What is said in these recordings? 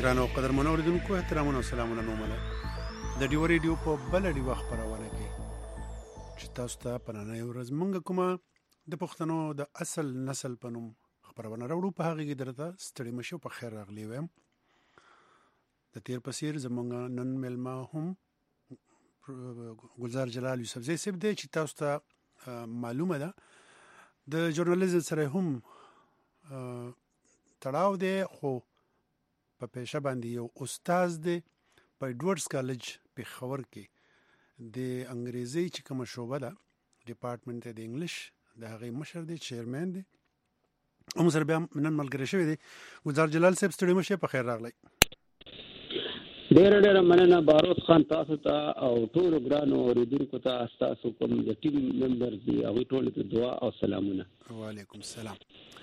ګرانو قدرمنو اوریدونکو احترامونه او سلامونه نومله د ډیو ریډیو په بل ډیو خبرونه کې چې تاسو ته پرانه ورځ مونږ کومه د پښتنو د اصل نسل په نوم خبرونه راوړو په هغه کې درته ستړي مشو په خیر راغلی ویم د تیر پسیر زمونږ نن ملما هم ګلزار جلال یوسف زی سب دی چې تاسو ته معلومه ده د ژورنالیزم سره هم تړاو دی خو په پیشه باندې یو استاد دی په ایډورډز کالج پېښور کې د انګریزي چې کومه شعبه ده ډپارټمنټ د انګلیش د هغې مشر دی چیرمن دی هم سره بیا نن ملګری شوی دی ګلزار جلال صاحب ستړي مشه په خیر راغلی ډېره مننه باروت خان تاسو ته او ټولو ګرانو اوریدونکو ته ستاسو کوم د ټیم ممبر دی هغوی ټولو ته دعا او سلامونه. وعلیکم السلام.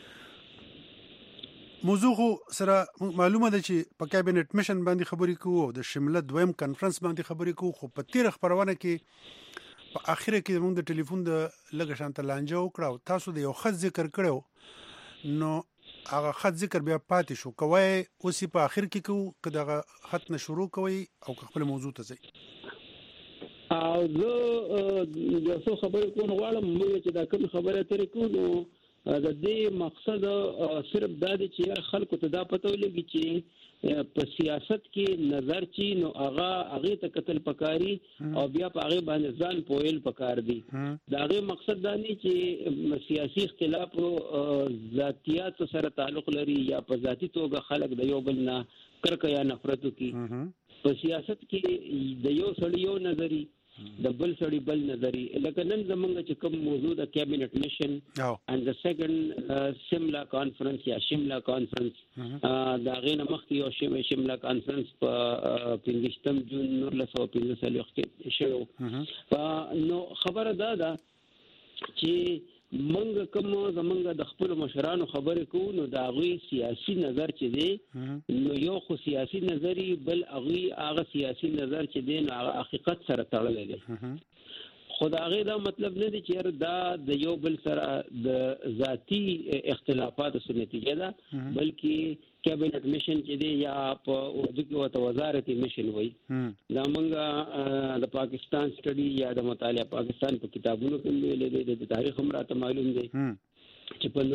موضوع خو سره معلومه ده چې په کابینټ میشن باندې خبرې کوو او د شمله دویم کانفرنس باندې خبرې کوو خو په تیر خبرونه کې په اخره کې موږ د ټلیفون د لږ شانته لانجه وکړه او تاسو د یو خط ذکر کړو نو هغه خط ذکر بیا پاتې شو کوي اوس په اخر کې کوو که دغه خط نه شروع کوي او خپل موضوع ته ځي او زه یو څه خبرې کوم غواړم موږ چې دا کوم خبره ترې کوو د دې مقصد صرف دا دی چې خلکو ته دا پته ولګي چې په سیاست کې نظر چی نو هغه ته قتل پکاري او بیا په هغه باندې ځان پویل پکار دي دا هغه مقصد دا نه چې سیاسي اختلاف ذاتيات سره تعلق لري یا په ذاتی توګه خلک د یو بل نه کرکه یا نفرت کوي په سیاست کې د یو سړی یو نظری د بل سړی بل نظری لکه نن زمونږ چې کوم موضوع د کابینټ میشن and the second شمله کانفرنس یا شمله کانفرنس دا غینه مخکې یو شمله کانفرنس په 15 جون 1945 کې شو نو خبره دا چې منګ کوم زمونږ د خپل مشرانو خبرې کوو نو دا غوي سیاسي نظر چې دی نو یو خو سیاسي نظری بل هغه سیاسي نظر چې دی نو هغه حقیقت سره تړلی دی خو د هغې دا مطلب نه دی چې دا د یو بل سره د ذاتي اختلافاتو څخه نتیجه ده بلکې کابینټ میشن چې دی یا په اردو کې ورته وزارت میشن وایي دا موږ د پاکستان سټډي یا د مطالعه پاکستان په کتابونو کې ویلي دی د تاریخ هم راته معلوم دی چې په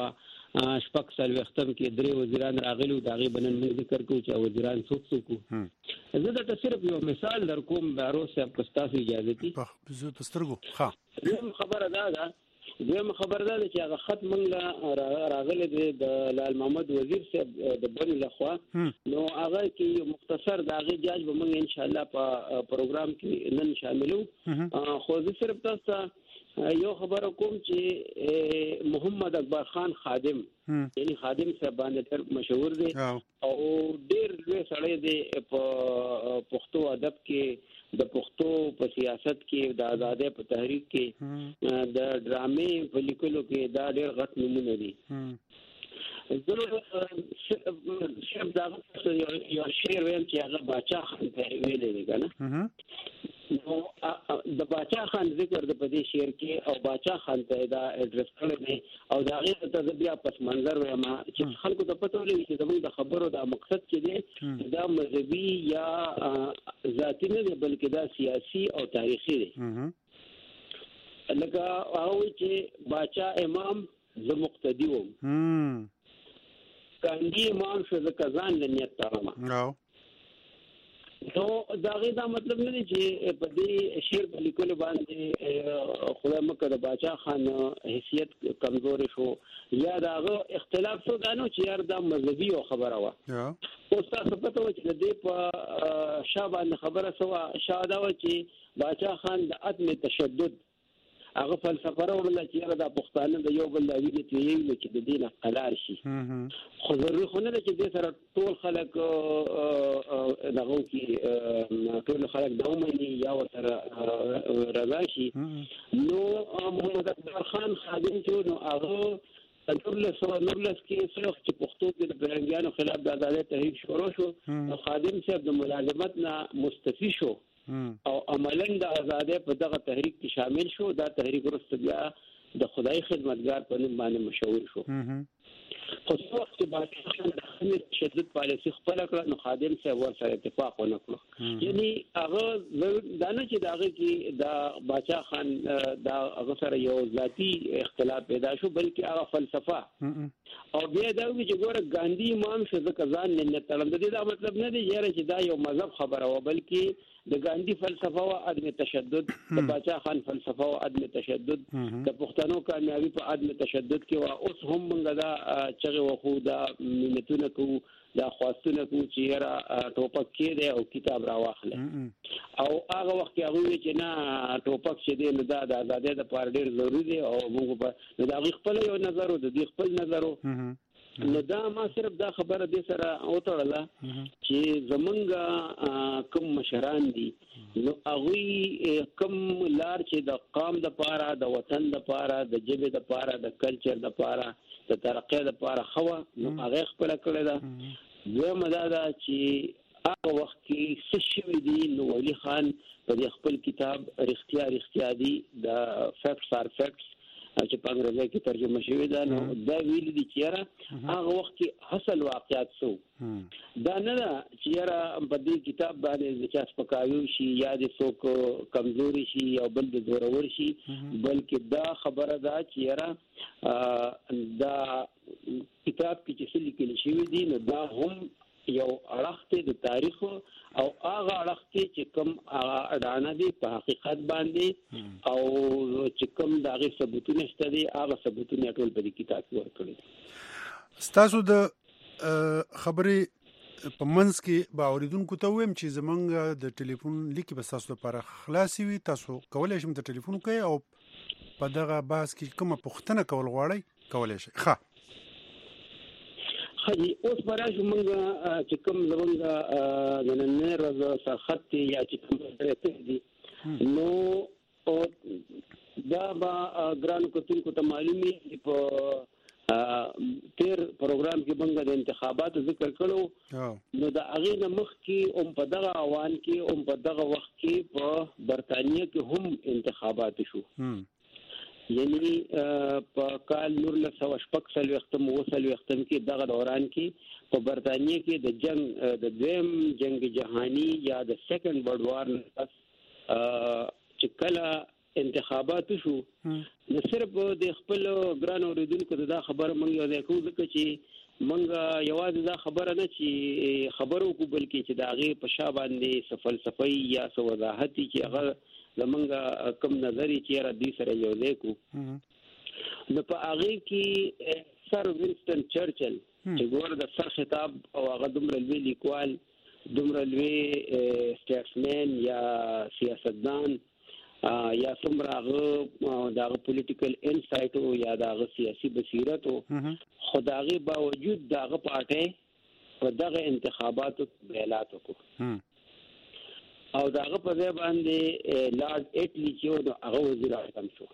1946 کې درې وزیران راغلي د هغې به نن موږ ذکر کوو چې وزیران څوک وو زه درته صرف یو مثال در کوم باروس صاحب که ستاسو اجازه دي خبره دا ده دویم خبر ده چې هغه خط موږ راغلی دی د لال محمد وزیر صاحب د بن لخوا نو هغه کې مختصر د هغې جاج به موږ انشاءالله په پروګرام کې نن شاملو خو زه صرف تاسو یو خبره کوم چې محمد اکبر خان خادم یعنی خادم صاحب باندې ډېر مشهور دی او ډېر لوی سړی دی په پښتو ادب کې د پښتو په سیاست کې د آزادۍ په تحریک کې د ډرامې په لیکلو کې دا ډېر غټ نومونه دي شیخ داغه یو شعر ویم چې هغه باچا خان ته ویلی دی که نه نو د باچا خان ذکر د په دې شعر کې او باچا خان ته دا اډرس کړی دی او د هغې ته زه بیا پس منظر ویم چې خلکو ته پته ولګي چې زموږ د خبرو دا مقصد چې دی دا مذهبي یا ذاتي نه دی بلکې دا سیاسي او تاریخي دی لکه هغه وایي چې باچا امام زه مقتدي وم کاندي امام شو زه کزان لنیت تارم نو دا غي دا مطلب نه دی چې په دې شعر په لیکلو باندې خدای مکه د باچا خان حیثیت کمزوري شو یا داغه اختلاف شو دا نو چې یار دا مذهبي او خبره وا او تاسو پته و چې د دې په شابه خبره سوا شاده و چې باچا خان د عدم تشدد هغه فلسفه راوړله چې یاره دا پښتانه د یو بل د وینې تویوي چې د دې نه قلار شي خو ضروري خو نه ده چې دې سره ټول خلک دغه وکړي ټول خلک دا ومني یا ورسره رضا شي نو محمد اکبر خان خادم چې نو هغه 1919 کې څوک چې پښتو کې د پرنګیانو خلاف د آزادۍ تحریک شروع شو نو خادم صاحب د ملازمت نه مستعفي شو او عملاً د آزادۍ په دغه تحریک کې شامل شو دا تحریک وروسته بیا د خدای خدمتګار په نوم باندې مشهور شو خو څو وخت بعد عدم تشدد پالیسی خپل کړ نو خادم صاحب ورسره اتفاق ونکړو یعنی هغه دانه چې داغه کې دا باچا خان دا هغه سره یو ذاتی اختلاف پیدا شو بلکې هغه فلسفه او بیا دا چې ګوره ګاندھی امام شزه کزان نه تړم د دې دا مطلب نه دی چې دا یو مذهب خبره و بلکې د ګاندھی فلسفه او عدم تشدد د باچا خان فلسفه او عدم تشدد د پښتنو کامیابی په عدم تشدد کې وا اوس هم موږ دا چغه وخو دا مینتونه کو دا خواستونه کو چې را ټوپک کې دی او کتاب را واخله او هغه وخت هغه چې نه ټوپک چې دی نو دا د آزادۍ د پاره ډیر ضروری دی او موږ په دا خپل یو نظر او د خپل نظر نو دا ما صرف دا خبره دې سره اوتړله چې زمونږ کوم مشران دي نو هغه کوم لار چې د قوم د پاره د وطن د پاره د جبه د پاره د کلچر د پاره د ترقې د پاره خو نو هغه خپل کړی دا یو مدادا چې هغه وخت کې څه شوی دی نو ولی خان په خپل کتاب رښتیا دی د فیکټس آر فیکټس چې په انګریزي کې ترجمه شوی دا نو دا ویل دي چې هغه وخت کې حاصل واقعیت سو دا نه چې را په دې کتاب باندې چې سپکاوي شي یا د څوک کمزوري شي او بل د زورور شي بلکې دا خبره ده چې را دا کتاب کې چې لیکل شوی دي نو دا هم یو اړخته د تاریخ او هغه اړخته چې کوم اډانه دي په حقیقت باندې او چې کوم دغه ثبوتونه شته دي هغه ثبوتونه ټول په کتاب کې ورکړي تاسو د خبرې په منځ کې با اوریدونکو ته ویم چې زمونږ د ټلیفون لیکي به تاسو لپاره خلاصي وي تاسو کولای شئ ته ټلیفون کوئ او په دغه بحث کې کومه پوښتنه کول غواړئ کولای شئ ښه خدي اوس براش موږ چې کوم زمونږ د نن ورځ خط یا چې کوم درته دي نو او دا با ګران کوتونکو ته معلومي په تیر پروګرام کې موږ د انتخاباتو ذکر کړو نو د هغه نه مخ کې په دغه اوان کې په دغه وخت کې په برتانیې کې هم انتخابات شو یعنی په کال 1914 وختم کې دغه دوران کې په برتانیې کې د جنگ د دویم جنگ جهانی یا د سیکنډ ورلد وار چې کله انتخابات شو نو صرف د خپل ګران اوریدونکو دا خبره مونږ یو ځای کوو ځکه چې مونږ یوازې دا خبره نه چې خبرو کو بلکې چې دا غي په شا باندې فلسفي یا وضاحت چې هغه زمونږ کوم نظری چې را دي سره یو ځای کو نو په هغه کې سر وینسټن چرچل چې ګور د سر خطاب او هغه دومره لوی لیکوال دومره لوی سټیټسمن یا سیاستدان یا څومره هغه دغه پولیټیکل انسایټ او یا دغه سیاسي بصیرت او خدایي باوجود دغه پارټي په دغه انتخاباتو بیلات وکړو او دغه په ځای باندې لارډ ایټلی چې هغه وزیر اعظم شو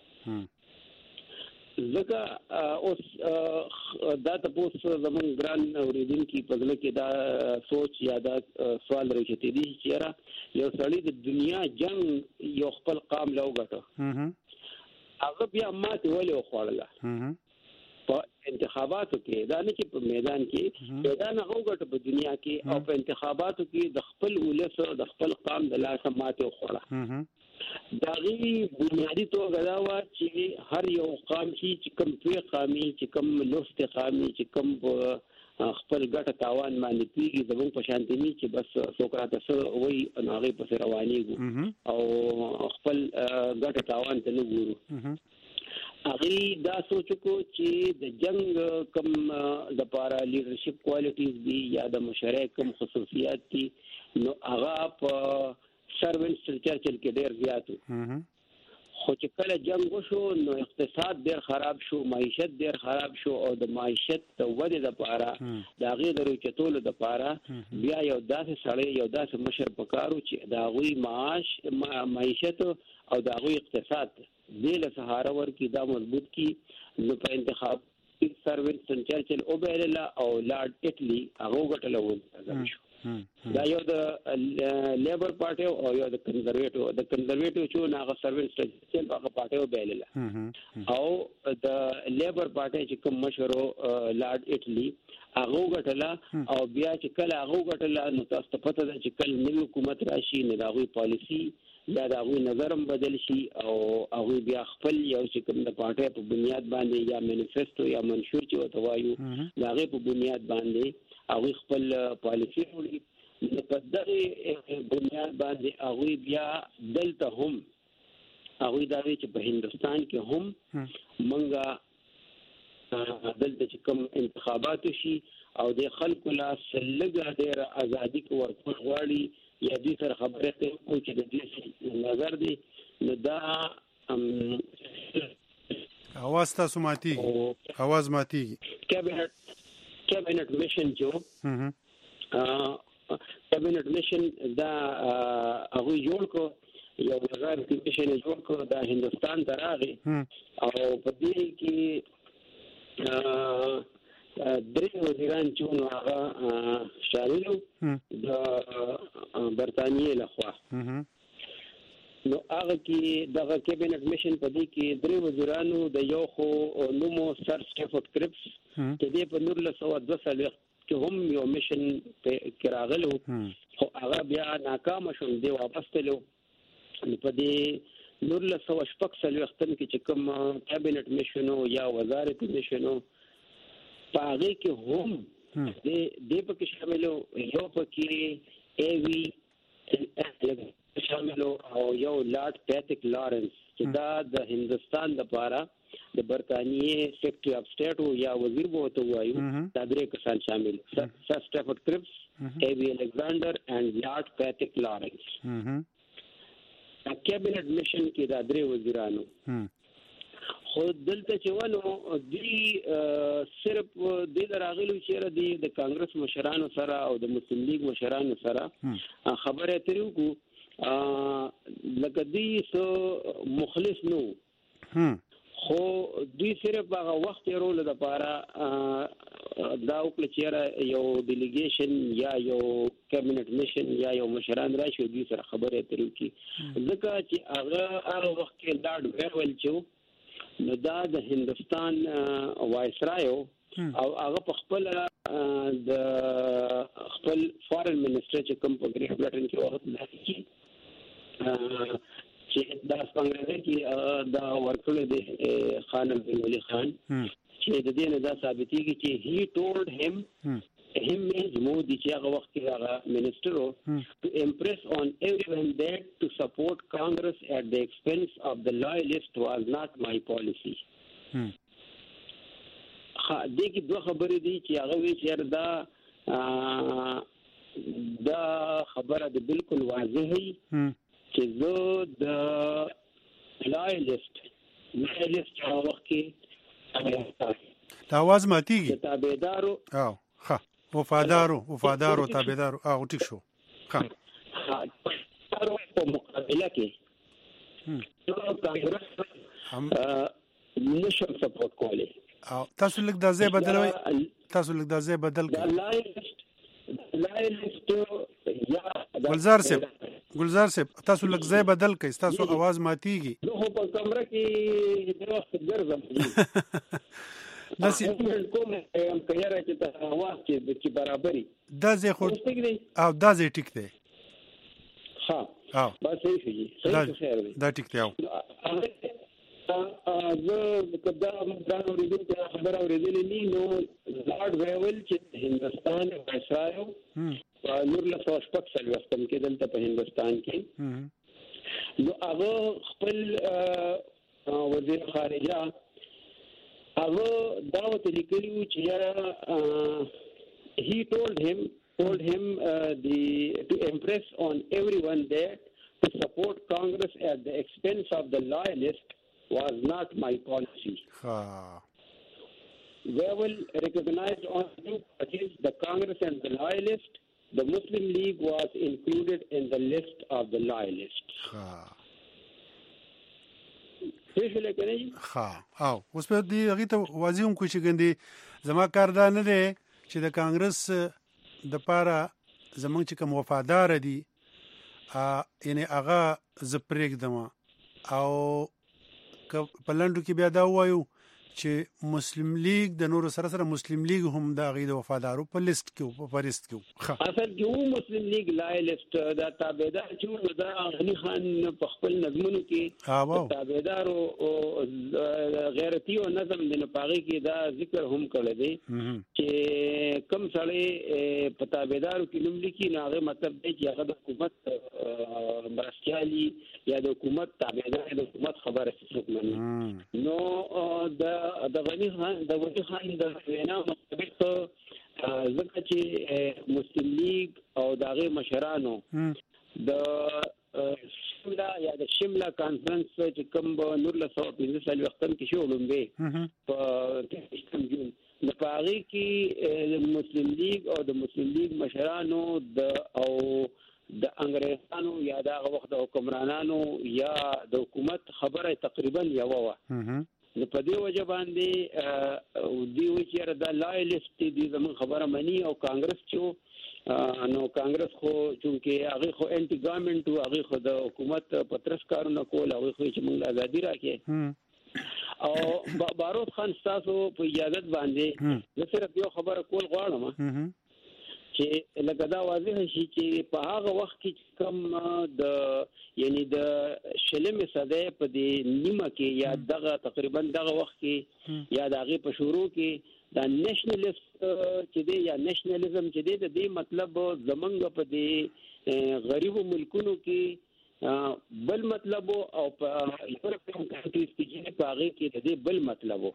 ځکه اوس دا تاسو زمون ګران اوریدونکو په ځل کې دا سوچ یا دا سوال راځي چې را یو سړی د دنیا جنگ یو خپل قام له وګټو هغه بیا ماته ولې خوړله په انتخاباتو کې دا نه چې په میدان کې میدان هغه وګټو په دنیا کې او په انتخاباتو کې د خپل ولس د خپل قام د لاسه ماته خوړه داغي بنیادی توګه دا و چې هر یو قام چې کوم توی قامي چې کوم لوست قامي چې کوم خپل ګټه تاوان باندې پیږي زموږ په شانتنی چې بس سوکراتس وای هغه په روانيږي او خپل ګټه تاوان ته نه ګورو هغه دا سوچ کو چې د جنگ کم د پارا لیډرشپ کوالټیز دي یا د مشارکت کم خصوصیات دي نو هغه په سروینټ چرچل کې ډیر زیاتو خو چې کله جنگ وشو نو اقتصاد ډیر خراب شو معیشت ډیر خراب شو او د معیشت د ودې لپاره د هغې د روچتولو لپاره بیا یو داسې سړی یو داسې مشر پکارو چې د هغوی معیشت او د هغوی اقتصاد دې له سهاره ورکړي دا مضبوط کړي نو په انتخاب سر وینسټن چرچل وبایلله او لارډ ایټلی هغه وګټله دا یو د لیبر پارټي او یو د کنزرویټیو چې ناغه سروینټ چې هغه پارټي وبایله او د لیبر پارټي چې کوم مشرو لارډ اټلی هغه غټلا او بیا چې کله هغه غټلا نو تاسو ته پته ده چې کله نوی حکومت راشي نه داوی پالیسی یا داوی نظرم بدل شي او هغه بیا خپل یو چې کوم د پارټي په بنیاد باندې یا مینیفیسټو یا منشور چې وته وایو هغه په بنیاد باندې هغه خپل پالیسی وړي په دغه بنیاد باندې هغه بیا دلته هم هغه دا وی چې په هندستان کې هم منګه دلته چې کوم انتخابات شي او د خلکو لا سلګه ډېر ازادي کو ورکول غواړي یا دې سره خبره کوي چې د دې نظر دی نو دا اواز تاسو ماتيږي اواز ماتيږي کابینټ میشن جو کابینټ میشن دا هغه جوړ کو یو وزارت میشن جوړ کو دا هندستان ته راغی او په دې کې درې وزیران چې نو هغه شامل د برتانیې لخوا نو هغه کې دغه کابینټ میشن په دې کې درې وزیرانو د یو خو نومو سر سټیفورد کرپس چې دې په 1902 کې هم یو میشن کې راغلو خو هغه بیا ناکام شو دی واپس تلو په دې 1916 وختم کې چې کوم کابینټ میشنو یا وزارت میشنو پاغه کې هم دې په کې شاملو یو پکې ایوی شاملو او یو لارډ پیټریک لارنس چې دا د هندستان لپاره د برتانیې سیکرټری اف سٹیټ او یا وزیر بوته وایو دا درې کسان شامل سر سټیفورد کرپس ایوی الکساندر اینڈ لارډ پیټریک لارنس کابینټ میشن کې دا درې وزیرانو خو دلته چې ونو دی صرف د راغلو چې د کانګرس مشرانو سره او د مسلم لیگ مشرانو سره خبره تریو کو لکه دی سو مخلص نو خو دوی صرف هغه وخت یې رول د لپاره دا وکړي چې یو ډیلیګیشن یا یو کابینټ میشن یا یو مشران راشي دوی سره خبرې اترې وکړي ځکه چې هغه وخت کې لارډ ویل چې نو دا د هندستان وایسرایو او هغه په خپل د خپل فارن منسټر چې کوم په ګریټ بریټن کې وخت لاسي چې دا څنګه کې دا ورکړل دي خان بن ولي خان چې د دې نه دا ثابتېږي چې he told him means مودي چې هغه وخت کې هغه منسټر to impress on everyone that to support Congress at the expense of the loyalist was not my policy. دې کې دوه خبرې دي چې هغه وی چې دا خبره د بالکل واضحه چې زه د لایلیست هغه وخت کې دا आवाज ماتيږي تابعدارو او ها وفادارو تابعدارو او ټیک شو ها په مقابله کې کانګرس هم نشم سپورټ کولی او تاسو لږ د ځای بدل کړئ گلزار صاحب تاسو لږ ځای بدل کړئ تاسو आवाज ماتيږي نو په کمره کې د وخت ګرځم داسې کوم هم کيره چې ته आवाज کې برابرۍ دا ځای خو او دا ځای ټیک دی ها بس صحیح شي دا ټیک دی زه کدا مدان اوریدل ته خبر اوریدلې ني نو لارډ ویول چې هندستان وایسرایو نور له 16 وختم کې دلته په هندستان کې نو هغه خپل وزیر خارجه هغه دعوت لیکلو چې he told him to impress on everyone there to support Congress at the expense of the loyalist was not my policy. Wewell recognized on two parties, the Congress and the loyalist. The Muslim League was included in the list of the loyalists. او اوس په دې هغه ته واضح کوم چې ګندې زما کار دا نه دی چې د کانګرس د پاره زمونږ چې کوم وفادار دي یعنی هغه زه پرېږدم او په لنډو کې بیا دا ووایو چې مسلم لیگ د نورو سره سره مسلم لیگ هم د هغې د وفادارو په لیست کې په فهرست کې اصل کې مسلم لیگ لایلست دا تابعدار چې دا غنی خان په خپل نظمونو کې تابعدار او غیرتی او نظم د نپاغي کې دا ذکر هم کړی دی چې کم سړی په تابعدارو کې نوم لیکي نو هغه مطلب دی چې هغه د حکومت مرستیالي یا د حکومت تابعدار د حکومت خبره څوک مني نو د غنی خان د وینا مطابق ځکه چې مسلم لیگ او دغه مشرانو د شمله یا د شمله کانفرنس چې کوم په 1915 وختم کې شو لومبه په 8 جون د پاغي کې مسلم لیگ او د مسلم لیگ مشرانو د انګریزانو یا د وخت حکمرانانو یا د حکومت خبره تقریبا یو و نو په دې وجه باندې دی چې دا لایلست دي زمون خبره مني او کانګرس چې نو کانګرس خو چې هغه خو انټي ګورنمنت او هغه خو د حکومت پترس کارونه کول هغه خو چې موږ ازادي راکې او بارود خان تاسو په اجازه باندې زه صرف یو خبره کول غواړم چې لکه دا واضح شي چې په هغه وخت کې کم د یعنی د شلمې صدې په دې نیمه کې یا دغه تقریبا دغه وخت کې یا دغه په شروع کې دا نېشنلیست چې دی یا نېشنلیزم چې دی د دې مطلب زمنګ په دې غریبو ملکونو کې بل مطلب او په یورپین کنټریز کې په هغه کې د دې بل مطلب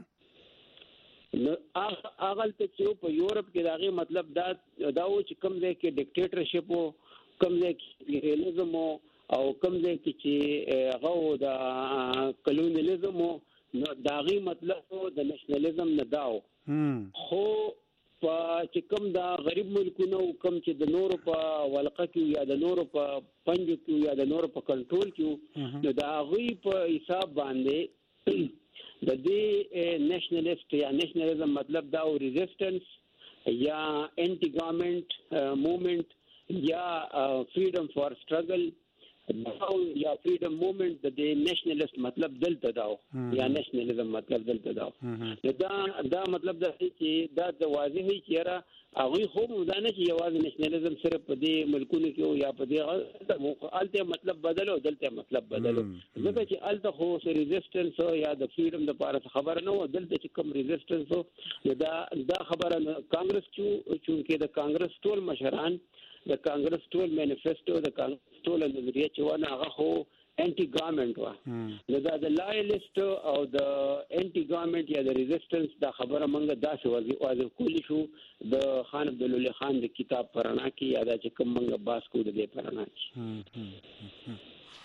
نو اغل ته چې په یورپ کې داغه مطلب دا و چې کم ځای کې ډیکټیټرشپ او کم ځای کې ریالیزم او کم ځای کې چې هغه د کلونیالیزم نو داغه مطلب د نېشنلیزم نه داو خو په چې کم دا غریب ملکونو کم چې د نورو په ولقه کې یا د نورو په پنځو کې یا د نورو په کنټرول کې نو دا غوي په حساب باندې د دې نېشنلیست یا نېشنلیزم مطلب دا او ریزिस्टेंस یا انټي ګورنمنت موومېنت یا فریډم فار سټرګل یا فریډم موومېنت د دې نېشنلیست مطلب دلته دا یا نېشنلیزم مطلب دلته دا دا مطلب دا چې دا د واضحي چیرې هغه خو دا نه چې یوازې نېشنلیزم صرف په دې ملکونو کې یا په دې الته مطلب بدلو دلته مطلب بدلو ځکه چې الته خو ریزिस्टेंस یا د فریډم د لپاره خبره نه و دلته چې کوم ریزिस्टेंस دا خبره کانګرس چې د کانګرس ټول مشران د کانګرس ټول مانیفیسټو د کانګرس ټول نظریه چې ونه هغه خو انټي ګورنمنت و نو دا د لایلست او د انټي ګورنمنت یا د ریزिस्टेंस دا خبره مونږه داسې واضح کولی شو د خان عبدالله خان د کتاب پرانا کې یا دا چې کوم مونږه باس کو د دې پرانا کې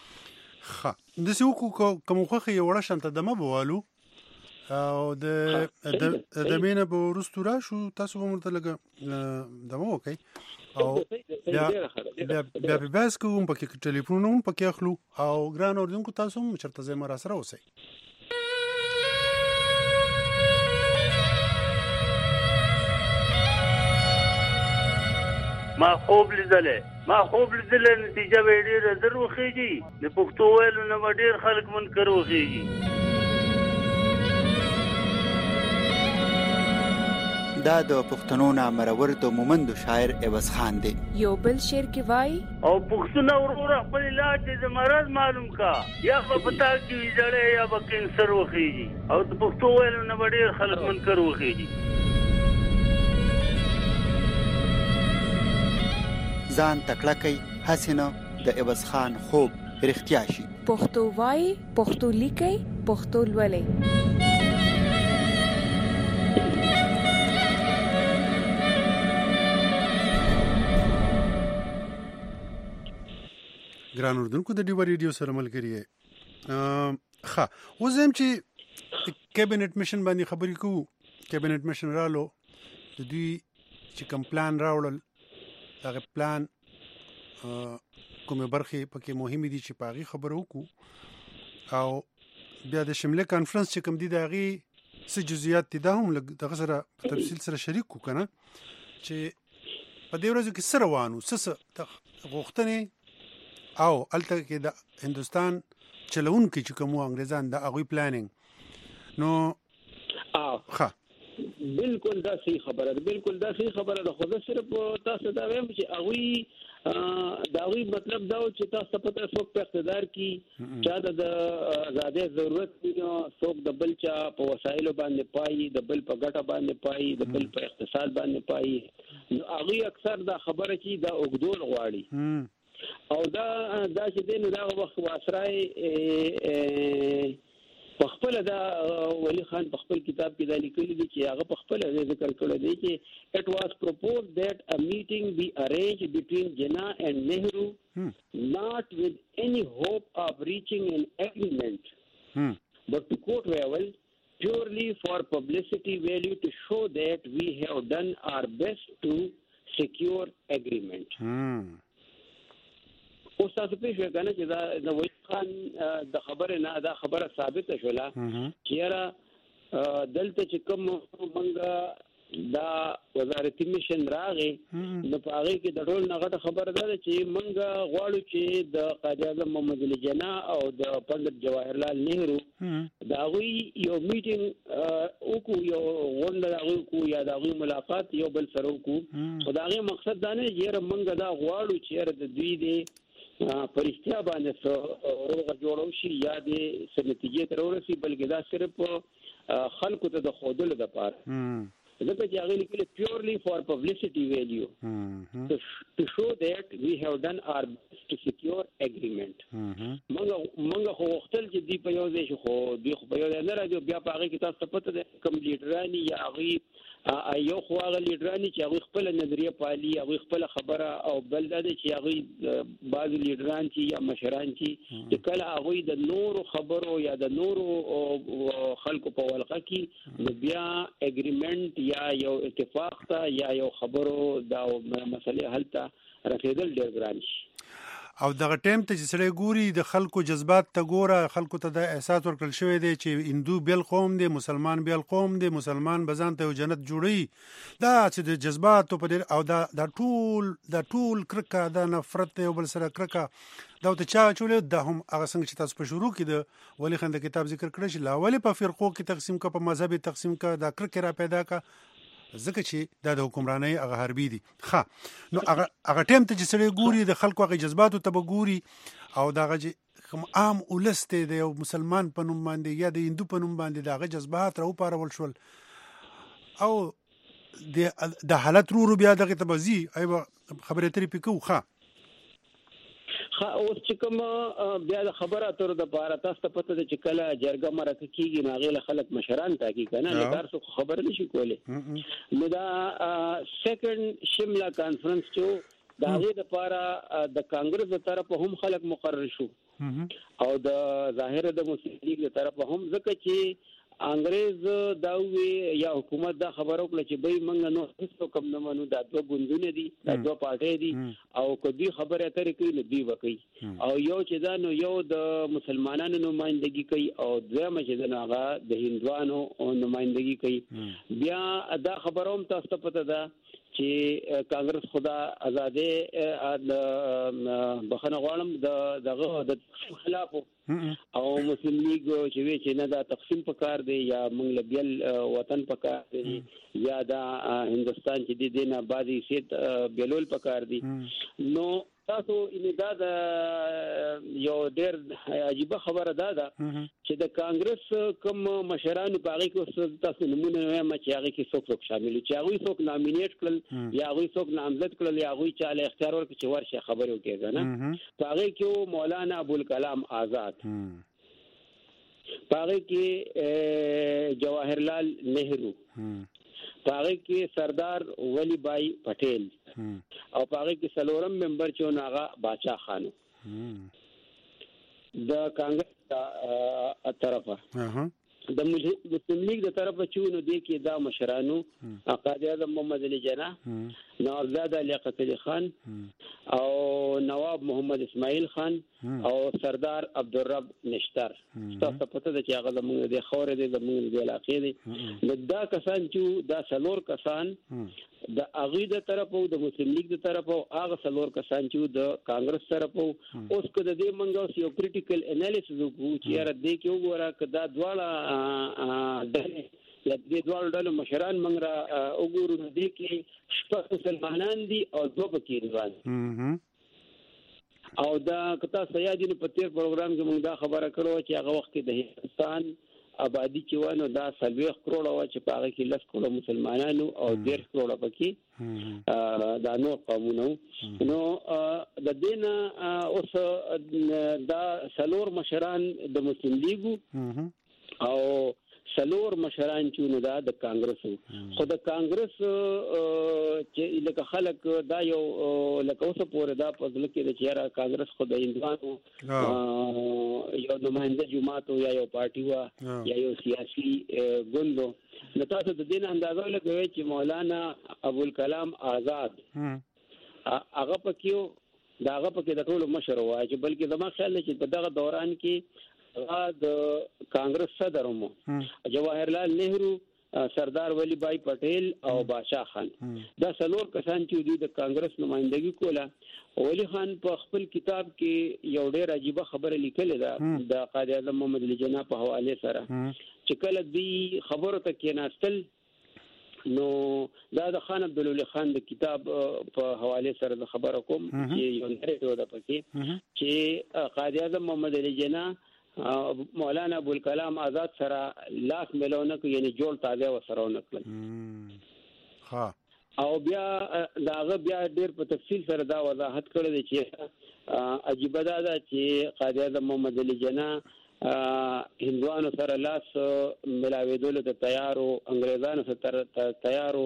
د سیوکو کوم خوخه یو وړه شانته دمه بوالو او د مینه به ورستو راشو تاسو هم ورته لګه دمه وکي او بیا په بس کوم پکې ټلیفون هم پکې اخلو او ګران اوردونکو تاسو هم چرته زې مر سره اوسئ ما خوب لیدلې نتیجه به ډېره زر وخیږي د پښتو ویلو نه ډېر خلک منکر وخیږي دا د پښتنو نامرور د مومند شاعر عوض خان دی یو بل شعر کې وای او پښتون ورور خپل علاج د مرض معلوم کا یا په پتا کې ویځړې یا په کینسر وخیږي او د پښتو ویلو نه ډېر خلک منکر وخیږي ځان تکړه کوي حسینه د عوض خان خوب رښتیا شي پښتو وای پښتو لیکي پښتو لولي ګران اردوونکو د ډیو ریډیو سره ملګری ښه اوس هم چې کابینټ میشن باندې خبرې کوو کابینټ میشن رالو د دوی چې کوم پلان راوړل هغه پلان کومه برخه پکې مهمه دي چې پاغي خبرو وکړو او بیا د شمله کانفرنس چې کوم دي دغه څه جزئیات دي دا هم دغه سره په تفصیل سره شریک کو کنه چې په دې ورځو کې سره روانو څه غوښتنې او الته کې د هندستان چلونکي چې کوم انګریزان د هغوی پلانینګ نو ښه بالکل دا صحیح خبره ده، بالکل دا صحیح خبره ده. خو زه صرف تاسو دا وایم چې هغوی مطلب دا و چې تاسو پته څوک په اقتدار کې چا د ازادۍ ضرورت وي، څوک د بل چا په وسایلو باندې پایي، د بل په ګټه باندې پایي، د بل په اقتصاد باندې پایي. نو هغوی اکثر دا خبره چې دا اوږدول غواړي او دا چې دی نو دا وخت واسرای په خپل دا ولی خان په خپل کتاب کې دا لیکلي دي چې هغه په خپل ذکر کړی دی چې it was proposed that a meeting be arranged between Jinnah and Nehru not with any hope of reaching an agreement but to quote Wavell purely for publicity value to show that we have done our best to secure agreement. اوس تاسو پېښ وکړئ چې دا د ولی خان د خبره نه دا خبره ثابته شوله چې یاره دلته چې کوم منګه دا وزارتي میشن راغی نو په هغې کې د ټول نه غټه خبره دا ده چې منګه غواړو چې د قائد اعظم محمد علي جناح او د پنډت جواهرلال نهرو د هغوی یو میټینګ وکړو، یو غونډه د هغوی وکړو یا د هغوی ملاقات یو بل سره وکړو. خو د هغې مقصد دا نه چې یاره منګه دا غواړو چې یاره د دوی د پرشتیا باندې روغه جوړو شي یا د نتیجې ته ورسي، بلکې دا صرف خلکو ته د ښودلو دپاره ځکه چې هغې لیکلي purely for publicity value to show that we have done our best to secure agreement. موږ خو غوښتل چې دوی په یو ځای شي، خو دوی خو په یو ځای نه راځي. بیا په هغې کې تاسو ته پته ده کوم لیډران یا هغوی یو خو هغه لیډران چې هغوی خپله نظریه پالي، هغوی خپله خبره، او بل دا دی چې هغوی بعضې لیډران چې یا مشران چې کله هغوی د نورو خبرو یا د نورو خلکو په ولقه کې نو بیا اګریمنټ یا یو اتفاق ته یا یو خبرو دا مسلې حل ته رسېدل ډېر ګران شي. او دغه ټایم ته چې سړی ګوري د خلکو جذبات ته ګوره، خلکو ته دا احساس ورکړل شوی دی چې هندو بیل قوم دی، مسلمان بیل قوم دی، مسلمان به ځان ته یو جنت جوړوي. دا چې د جذباتو په ډېر او دا ټول کرکه، دا نفرت دی یو بل سره کرکه، دا ورته چا اچولی؟ دا هم هغه څنګه چې تاسو په شروع کې د ولي خان د کتاب ذکر کړی چې لا ولې په فرقو کې تقسیم کا، په مذهب تقسیم کا، دا کرکه را پیدا کا، ځکه چې دا د حکمرانۍ هغه حربي دي. نو هغه ټایم ته چې سړی ګوري د خلکو هغې جذباتو ته به ګوري او د هغه چې کوم عام اولس دی د یو مسلمان په نوم باندې یا د هندو په نوم باندې د هغه جذبات را وپارول شول او د حالت رو بیا دغې ته به ځي خبرې اترې پې کوو. اوس چې کوم بیا د خبره اترو دپاره تاسو ته پته ده چې کله جرګه مرکه کېږي نو هغې له خلک مشران ټاکي که نه، نو هر څوک خبره نه شي کولی. نو دا سیکنډ شمله کانفرنس چې و د هغې دپاره د کانګرس د طرفه هم خلک مقرر شو او د ظاهره د مسلم لیګ د طرفه هم، ځکه چې انګریز دا وی یا حکومت دا خبر وکړه چې بای منګ نو هیڅ کوم نه منو، دا دوه ګوندونه دي، دا دوه پارټۍ دي او کدی خبره اترې کوي نو دی وکي او یو چې دا نو یو د مسلمانانو نمائندګي کوي او دویم چې دا هغه د هندوانو نمائندګي کوي. بیا دا خبروم تاسو ته پته ده چې کانګرس خدا آزادې بخنه غواړم دغه د خلاف او مسلم لیگ چې وی چې نه دا تقسیم پکار دی یا موږ لبیل وطن پکار دی یا دا هندستان چې دی دینه بعضی سیت بیلول پکار دی. نو تاسو دا د یو ډېر عجیب خبره ده چې د کانګرس کوم مشرانو په هغې کې تاسو نمونه وایم چې هغې کې څوک شامل وي، چې هغوی څوک نامینیټ کړل یا هغوی څوک نامزد کړل یا هغوی چاله اختیار ورکړي چې ورشه خبرې وکړي که نه. په هغې کې مولانا ابوالکلام آزاد، په هغې کې جواهرلال نهرو، په هغې کې سردار ولی بای پټیل او په هغې کې څلورم ممبر چې هغه باچا خانو د کانګرس طرفه. د مسلم لیگ د طرفه چې نو دی کې دا مشرانو قائد اعظم محمد علي جناح نوابزاده لیاقت علي خان او نواب محمد اسماعیل خان او سردار عبدالرب نشتر. تاسو پته ده چې هغه زموږ د خورې د زموږ د علاقې دي. نو دا کسان چې دا څلور کسان د عقیده طرف او د مسلم لیگ د طرف او هغه څلور کسان چې د کانګرس طرف او اوس کده د منګو یو کریټیکل انالیسس وکړو چې یاره دې کې وګوره کدا دواړه د دې دوه ډلو مشران موږ را وګورو دې کې شپږ مسلمانان دي او دوه پکې روان او دا کتا سیادین په تیر پروګرام کې موږ دا خبره کړو چې هغه وخت د هندستان آبادی چې ونه دا 30 کروڑ او چې په هغه کې 10 کروڑ مسلمانانو او 10 کروڑ پکې دا نو قومونو نو د دین اوس دا څلور مشران د مسلم لیګو او څلور مشران چې نو دا د کانګرس خو د کانګرس چې لکه خلک دا یو لکه اوس پورې دا په ځل کې د چیرې کانګرس خو د هندوانو یو نماینده جماعت یا یو پارټي وا یا یو سیاسي ګوندو نو تاسو د دین اندازه لګوي چې مولانا ابوالکلام آزاد هغه پکې داغه پکې د ټولو مشر وای چې بلکې زما خیال چې په دغه دوران کې د کانګرس صدر مو جواهرلال نهرو سردار ولی بھائی پټیل او بادشاہ خان دا څلور کسان چې د کانګرس نمائندګي کوله ولی خان په خپل کتاب کې یو ډېر عجیب خبره لیکلې ده د قائد اعظم محمد علي جناح په حواله سره چې کله دی خبره ته کېناستل نو دا د خان عبدالولي خان د کتاب په حواله سره د خبره کوم چې یو نریټو ده پکې چې قائد اعظم محمد علي جناح مولانا ابوالکلام آزاد سره لاس ملونه کو یعنی جوړ تازه وسره نکړل او بیا داغه بیا ډیر په تفصیل سره دا وضاحت کړل چې عجیب ده چې قائد اعظم محمد علي جناح هندوانو سره لاس ملاویدل ته تیارو انګريزانو سره تیارو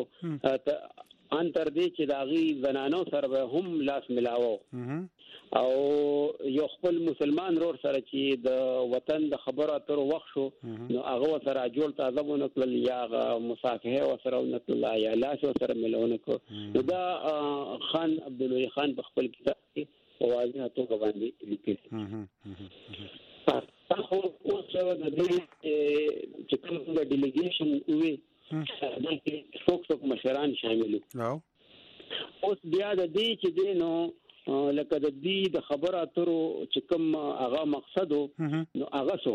ان تر دې چې داغي زنانو سره هم لاس ملاوو او یو خپل مسلمان رور سره چې د وطن د خبره اترو وخت شو نو هغه سره جوړ تازه ونکړل یا مصافحه سره ونکړل یا لاس سره ملونه کو نو دا خان عبدالولی خان په خپل کتاب کې واضح توګه باندې لیکل تاسو اوس د دې چې کوم د ډیلیګیشن وي دا کې څوک مشران شامل وو اوس بیا د دې چې دینو لکه د دې د خبره اترو چې کوم هغه مقصد نو هغه سو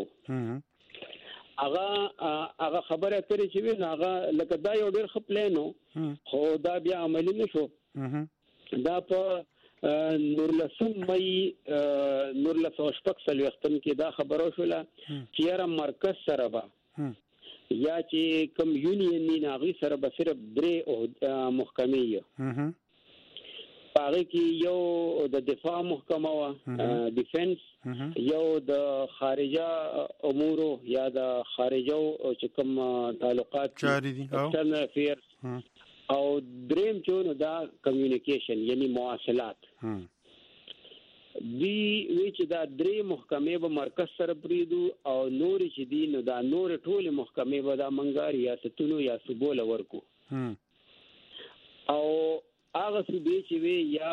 هغه خبره اترې چې وی هغه لکه دا یو ډېر خپلینو خو دا بیا عملی نشو دا په نورلسم مې نورلسم شپږ وختم کې دا خبره شوله چې یاره مرکز سره به یا چې کوم یونین نه غي سره به صرف درې محکمې هغه کې یو د دفاع محکمه وا ډیفنس یو د خارجه امور یا د خارجو چې کوم تعلقات جاری دي ایکسټرنل افیرز او دریم چې دا کمیونیکیشن یعنی مواصلات دی وی چې دا درې محکمې به مرکز سره پریدو او نور چې دی نو دا نور ټول محکمې به دا منګار ریاستونو یا صوبو لورکو او هغه صوبې چې وی یا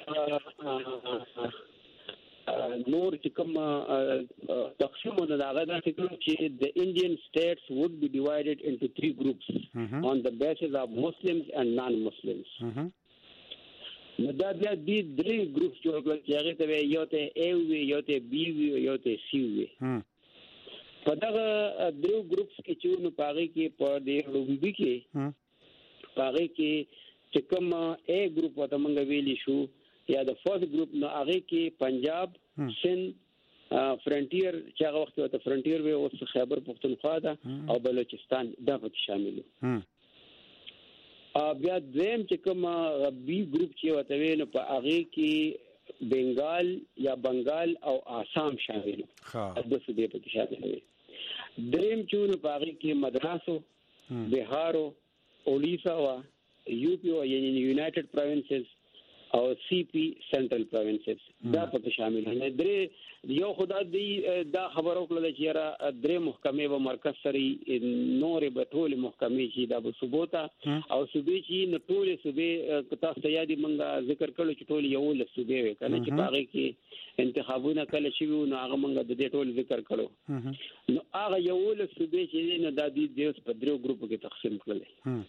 نور چې کوم تقسیمونه دا هغه چې the Indian states would be divided into 3 groups on the basis of Muslims and non-Muslims. نو دا بیا دې درې ګروپ جوړ کړل چې هغه ته یو ته A وي یو ته B وي یو ته C وي په دا درې ګروپس کې چې نو پاره کې په دې لومبي کې پاره کې چې کوم A ګروپ وته مونږ ویلی شو یا د فرست ګروپ نو هغه کې پنجاب سند فرنټیر چې هغه وخت ته فرنټیر وي او خیبر پختونخوا ده او بلوچستان دا پکې شامل دي بیا دویم چې کوم بی ګروپ چې وته وي نو په هغه کې بنگال یا بنگال او آسام شامل دي د څه دی پکې شامل دي دریم چې نو په هغه کې مدراسو بهارو اوډیسا وا یو پی او یعنی یونایټډ پروینسز او سی پی سنټرل پروینسز دا پکې شامل دي. درې یو خدای دی دا خبرو کړل چې را درې محکمې و مرکز سره نورې به ټول محکمې چې دا به ثبوتا او صوبې چې نه ټول صوبې کتا سیادي منګه ذکر کړل چې ټول یو له صوبې وي کنه چې باغې کې انتخابونه کله شي نو هغه منګه د دې ټول ذکر کړو نو هغه یو له صوبې چې نه د دې دیوس په درو ګروپو کې تقسیم کړل.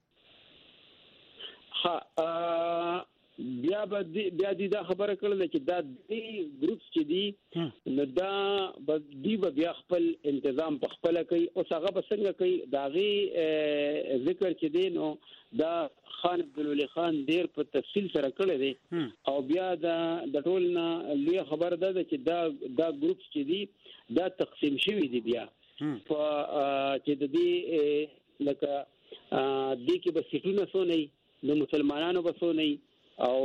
ها بیا دې دا خبره کړل چې دا دې ګروپ چې دي نو دا بیا خپل تنظیم په خپل کوي او هغه به څنګه کوي داغي ذکر چې دی نو دا خان عبدالولي خان ډیر په تفصیل سره کړی دی او بیا د ټول نه لوی خبر ده چې دا ګروپ چې دي دا تقسیم شوی دی بیا په چې د دې لکه دې کې به سیټونه سو نه د مسلمانانو به سو نه او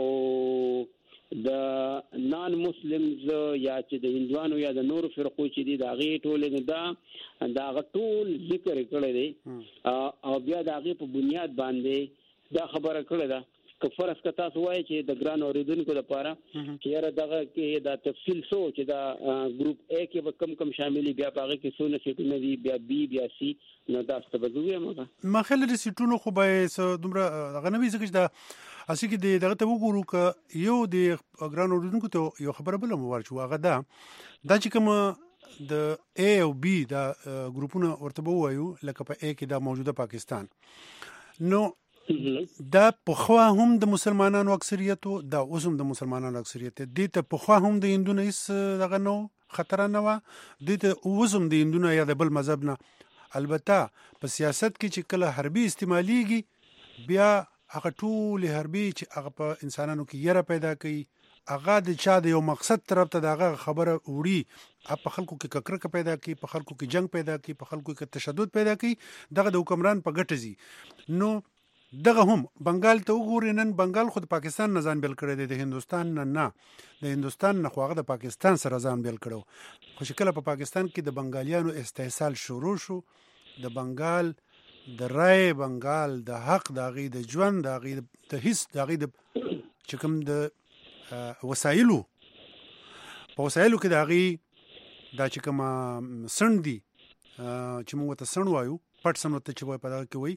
د نان مسلمز یا چې د هندوانو یا د نور فرقو چې دي دا غي ټول نه دا ټول ذکر کړی دی او بیا دا غي په بنیاد باندې دا خبره کړی ده که فرض که تاسو وایي چې د ګران اوریدونکو لپاره چې یاره دغه کې دا تفصیل سو چې دا ګروپ A کې به کم شاملي بیا هغه کې څونه سیټونه دي بیا B بیا C نو دا څه بدوي ما خل د سیټونو خو به دومره هغه نه وي ځکه چې دا اسی کې دغه ته وګورو ک یو د ګران اوریدونکو ته یو خبره بل مو ورچو هغه دا چې کوم د A او B دا ګروپونه ورته وایو لکه په A کې دا موجوده پاکستان نو دا پخوا هم د مسلمانانو اکثریت دا اوس هم د مسلمانانو اکثریت دي ته پخوا هم د هندونو هیڅ دغه نو خطر نه و دي ته اوس هم د هندونو یا د بل مذهب نه البته په سیاست کې چې کله حربي استعماليږي بیا هغه ټول حربي چې هغه په انسانانو کې یره پیدا کوي هغه د چا د یو مقصد طرف ته دغه خبره وړي په خلکو کې ککرک پیدا کوي په خلکو کې جنگ پیدا کوي په خلکو کې تشدد پیدا کوي دغه د حکمران په ګټه زی نو دغه هم بنگال ته وګورئ نن بنگال خود پاکستان نه ځان بیل کړی دی د هندستان نه د هندستان نه خو هغه د پاکستان سره ځان بیل کړو خو شکل په پاکستان کې د بنگالیانو استحصال شروع شو د بنگال د رای بنگال د حق د غي د ژوند د غي د هیڅ د غي د چکم د وسایلو په وسایلو کې د غي دا چکم سندي چې موږ ته سن وایو پټ سن وته چې وای په دا کې وای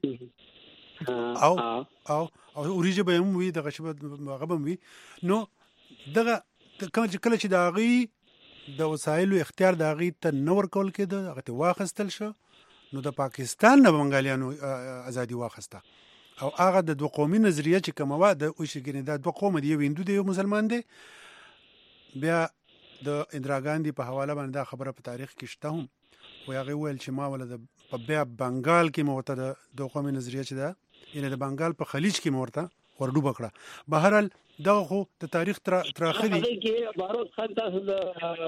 او اوریجه به هم وي دغه شبه هغه به وي نو دغه کله چې د غي د وسایلو اختیار د غي ته نور کول کېده هغه ته واخستل شو نو د پاکستان نه بنگالیانو ازادي واخسته او هغه د دوه قومي نظریه چې کومه د اوشګنی د دوه قوم دی هندو دی مسلمان دی بیا د اندرا ګاندی په حواله باندې خبره په تاریخ کې شته هم و هغه ویل چې ما ولې په بیا بنگال کې موته د دوه قومي نظریه چې ده یعنی د بنگال په خلیج کې مورته وردو بکړه بهرحال دغه خو د تاریخ تراخدي کې بارود خان تاسو د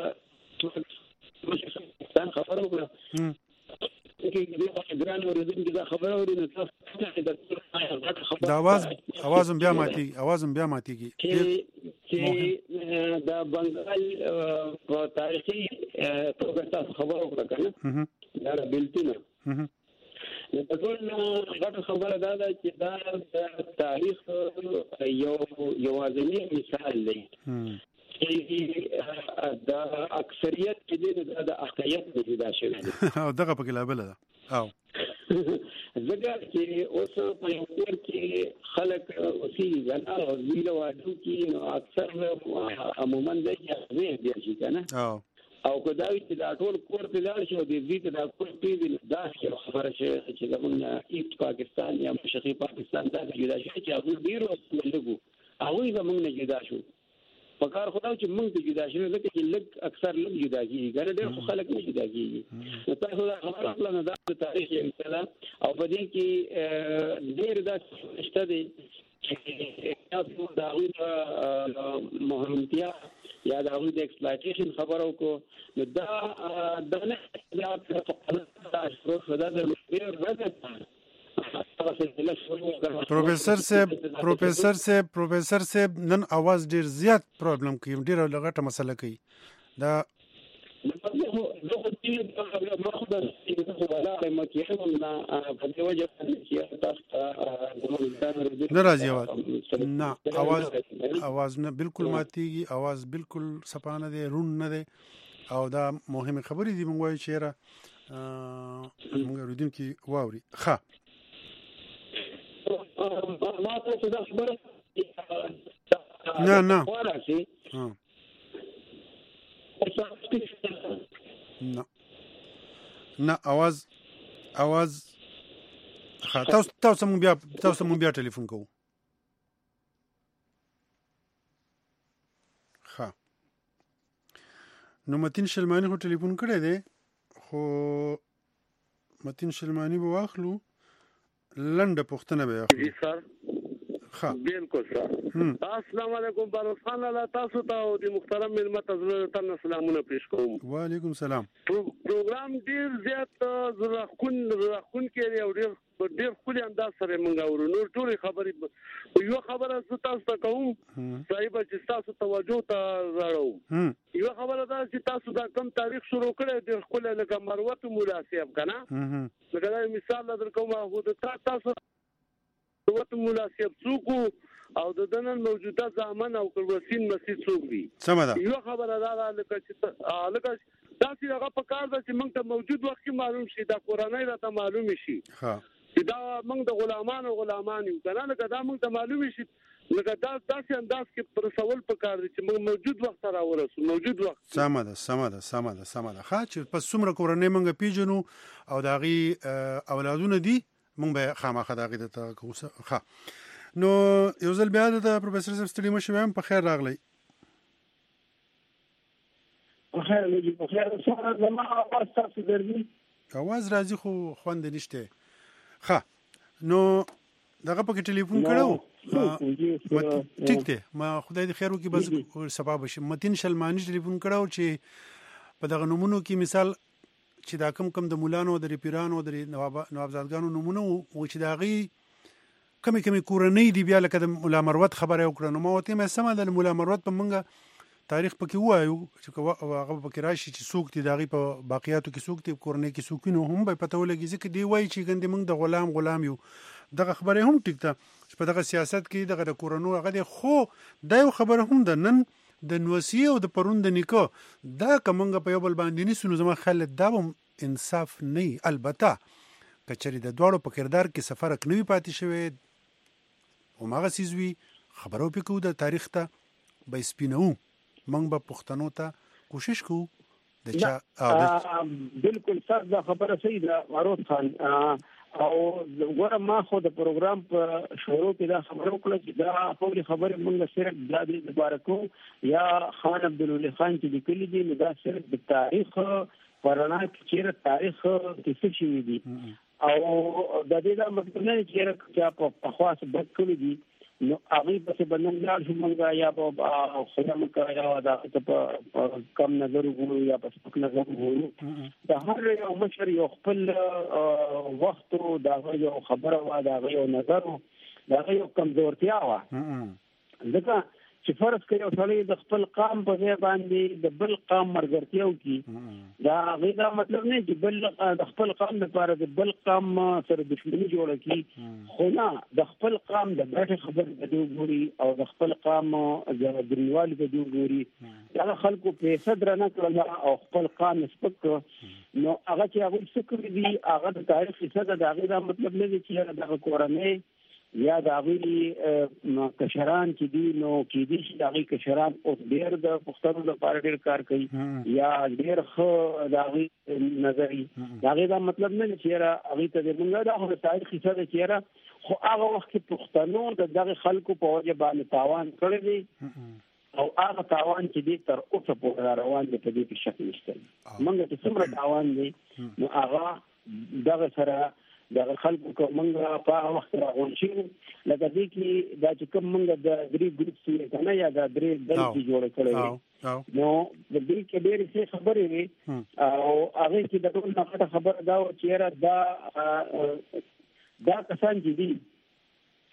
پاکستان خبرو کړه کې ګران اوریدونکو دا خبره اوري نو تاسو د आवाज بیا ماتيږي چې دا بنگال په تاریخي توګه تاسو خبرو کړه کنه دا بلتونه نو په ټول غټه خبره دا ده چې دا د تاریخ یو ازمي مثال دی دا اکثریت چې د اقلیت نه جدا شوی دی او دغه په کلابل ده او زګر چې اوس په یو کور کې خلک اوسې غنا او ویلو واټو کې نو اکثر عموما د یوه دی چې کنه او کداوی چې دا ټول کور ته لاړ شو د دې ته دا کور پیډ دا خبره چې زمونږ ایست پاکستان یا مشرقي پاکستان دا جدا شي چې هغه ډیرو لګو هغه زمونږ نه جدا شو فکر خدای چې موږ ته جدا شي ځکه چې لګ اکثر لګ جدا کیږي ګره ډېر خلک نه جدا کیږي نو تاسو دا خبره خپل نه د تاریخ یې مثلا او په دې کې ډېر دا شته دي چې تاسو دا غوډه مهمتیا یا دا غوډه ایکسپلایټیشن خبرو کو نو دا نه دا په شروع شوه د ډېر راځي پروفیسر صاحب نن आवाज ډیر زیات پرابلم کوي ډیر لغټه مسله کوي دا زه خو دې ما خو د ولاړ مکیه نه په دې وجه چې تاسو نه راځي اواز نه بالکل ماتيږي اواز بالکل صفانه دي رون نه دي او دا مهمه خبرې دي موږ وایو چې را موږ ردون کې واوري ښه ما ته دا خبره نه نه اواز تاسو مونږ بیا ټلیفون کوو ها نو متین شلمانی خو ټلیفون کړی دی خو متین شلمانی به واخلو لنډه پوښتنه به جی سر ها بالکل سر السلام علیکم باروس خان الله تاسو ته او د محترم ملت تاسو سلامونه پیښ کوم وعلیکم السلام پروګرام ډیر زیات زراخون کې او ډیر خولي انداز سره مونږ اورو نور ټول خبرې یو خبره تاسو ته کوم صاحب چې تاسو توجه ته راړو یو خبره دا چې تاسو دا کم تاریخ شروع کړی د خپل لکه مروت مولا صاحب کنه لکه مثال درکوم هغه د تاسو مروت مولا صاحب څوک او د دنن موجوده ځامن او کلوسین مسجد څوک دي سمه یو خبره دا لکه چې لکه تاسو هغه په کار ده چې موږ ته موجود وخت کې معلوم شي دا قرآنی راته معلوم شي دا موږ د غلامان یو کنه لکه دا موږ ته معلوم شي لکه دا داسې انداز کې پر سوال په کار دي چې موږ موجود وخت سره ورسو موجود وخت سمه ده ښه چې پس څومره کورنۍ موږ پیژنو او د هغې اولادونه دي موږ به خامخا د هغې ته کوو ښه نو یو ځل بیا د پروفیسر صاحب ستړي مه شوی هم په خیر راغلی اواز راځي خو خوند نشته ښه نو دغه پکې ټلیفون کړو ټیک دی ما خدای دې خیر وکړي بس سبا بشي متین شلمانی ټلیفون کړو چې په دغه نمونو کې مثال چې دا کم د مولانو د ریپیرانو د نوابزادګانو نمونه و چې دا غي کمی کورنۍ دی بیا لکه د مولا مروت خبره وکړه نو ما وته مې سم د مولا مروت په منګه تاریخ پکې وایو چې هغه پکې راشي چې څوک دي دغه په باقیاتو کې څوک دي کورنۍ کې څوک نو هم به پته ولګي ځکه دی وایي چې ګندې موږ د غلام یو دغه خبره هم ټیک ده چې په دغه سیاست کې دغه کورونو هغه دی خو دا یو خبره هم ده نن د نوسی او د پرون د نیکو دا کومنګ په یو بل باندې نسونو زما خل دا انصاف نه البته کچري د دوړو په کردار کې سفر کنوي پاتې شوی او ماغه سیزوي خبرو پکې د تاریخ ته به سپینو موږ به پښتنو ته کوشش کوو د چا بالکل صح دا خبره صحیح ده باروس خان او ګوره ما خو د پروګرام په شروع کې دا خبره وکړه چې دا ټول خبره موږ صرف د مبارکو یا خان عبدالولي خان چې لیکلي دي نو دا صرف د تاریخ پرانا کې چیرې تاریخ کې شوي دي او د دې دا مطلب نه چې په خاص بد کړی دي نو هغه په بننګار شومنګا یا په خدام کا یا دا په کم نظر وګورو یا په سپک نظر وګورو دا هر یو مشر یو خپل وخت او دا یو خبره وا دا یو نظر دا یو کمزورتیا وا ځکه چې فرض کړئ یو سړی د خپل قام په ځای باندې د بل قام مرګرتیاو کی دا غیدا مطلب نه چې بل د خپل قام لپاره د بل قام سره دښمنی جوړه کی خو نه د خپل قام د ګټ خبر د ګوري او د خپل قام د دریوال د ګوري دا خلکو په صدر نه کړل او خپل قام سپک نو هغه چې هغه څه دي هغه د تاریخ څخه د غیدا مطلب نه چې د کورنۍ یا د هغه کشران چې دي نو کې دي چې هغه کشران او ډېر د پښتنو لپاره ډېر کار کوي یا ډېر خو د هغه نظری هغه دا مطلب نه چې هغه ته د موږ د هغه تاریخ څخه چې خو هغه وخت کې پښتنو د دغه خلکو په وجه باندې تاوان کړی دی او هغه تاوان چې دي تر اوسه په روان دي په دې کې شک نشته موږ ته څومره تاوان دي نو هغه دغه سره دا خلکو کومنګ په وخت راغون شي لکه دې کې دا چې کومنګ د درې ګروپ سي کنه یا د درې دلته جوړ کړي نو د دې کې ډېرې څه خبرې وي او هغه چې د ټول نه خبر دا و چې دا کسان چې دي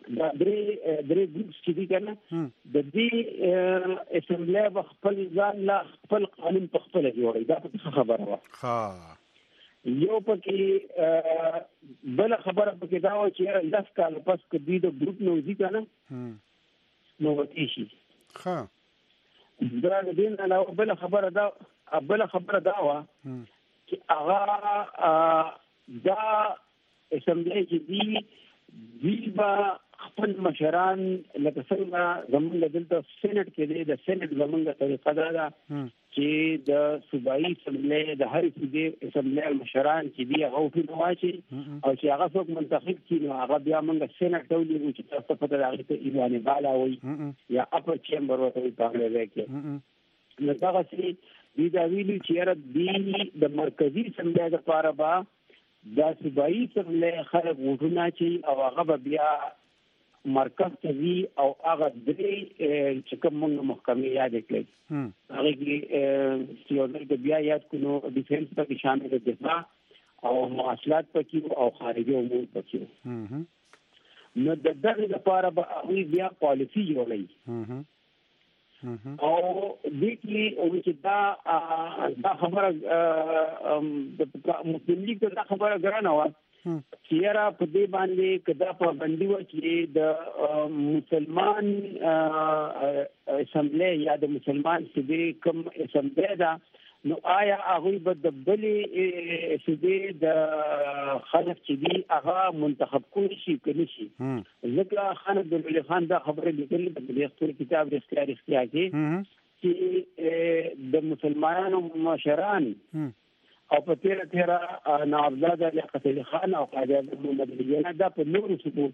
دا درې ګروپس چې دي کنه د دې اسمبلی خپل ځان لا خپل قانون په خپل جوړي دا څه خبره وه ها یو پکې بل خبره پکې دا و چې 10 کال پس کې د ګروپ نو ځي کنه نو وتی شي ها دا د دین علاوه بل خبره دا و چې هغه دا اسمبلی چې دی با خپل مشران لکه څنګه زمونږ دلته سېنات کې دی د سېنات زمونږ طریقه دا چې د صوبایي اسمبلی د هر صوبې اسمبلی مشران چې دی هغه په نواچي او چې هغه څوک منتخب کړي هغه بیا موږ سېنات ته ولېږو چې تاسو په دغه ته ایوانه بالا وي یا اپر چیمبر ورته په انګلیسي کې نو دا چې دا ویلي چې د مرکزی اسمبلی لپاره با دا صوبایي اسمبلی خلک وټونه چې او هغه بیا مرکز ته وی او هغه درې چې کوم محکمې یاد کړي هغه کې سیاست بیا یاد کونو ډیفنس په شامل دفاع او مواصلات پکې او خارجي امور پکې نو د دغه لپاره به هغه بیا پالیسی جوړوي او دې کې او چې دا خبره د مسلم لیگ دا خبره ګرانه و چې را په دې باندې کدا په باندې و چې د مسلمان اسمبلی یا د مسلمان چې کوم اسمبلی دا نو آیا هغه به د بلې چې د خلک چې دی هغه منتخب کولی شي کني شي ځکه خان عبدالولي خان دا خبره لیکلې د دې کتاب رښتیا چې د مسلمانانو مشران او په تیرا نوابزاد لیاقت علي خان او قاضي محمد علي دا په نورو صوبو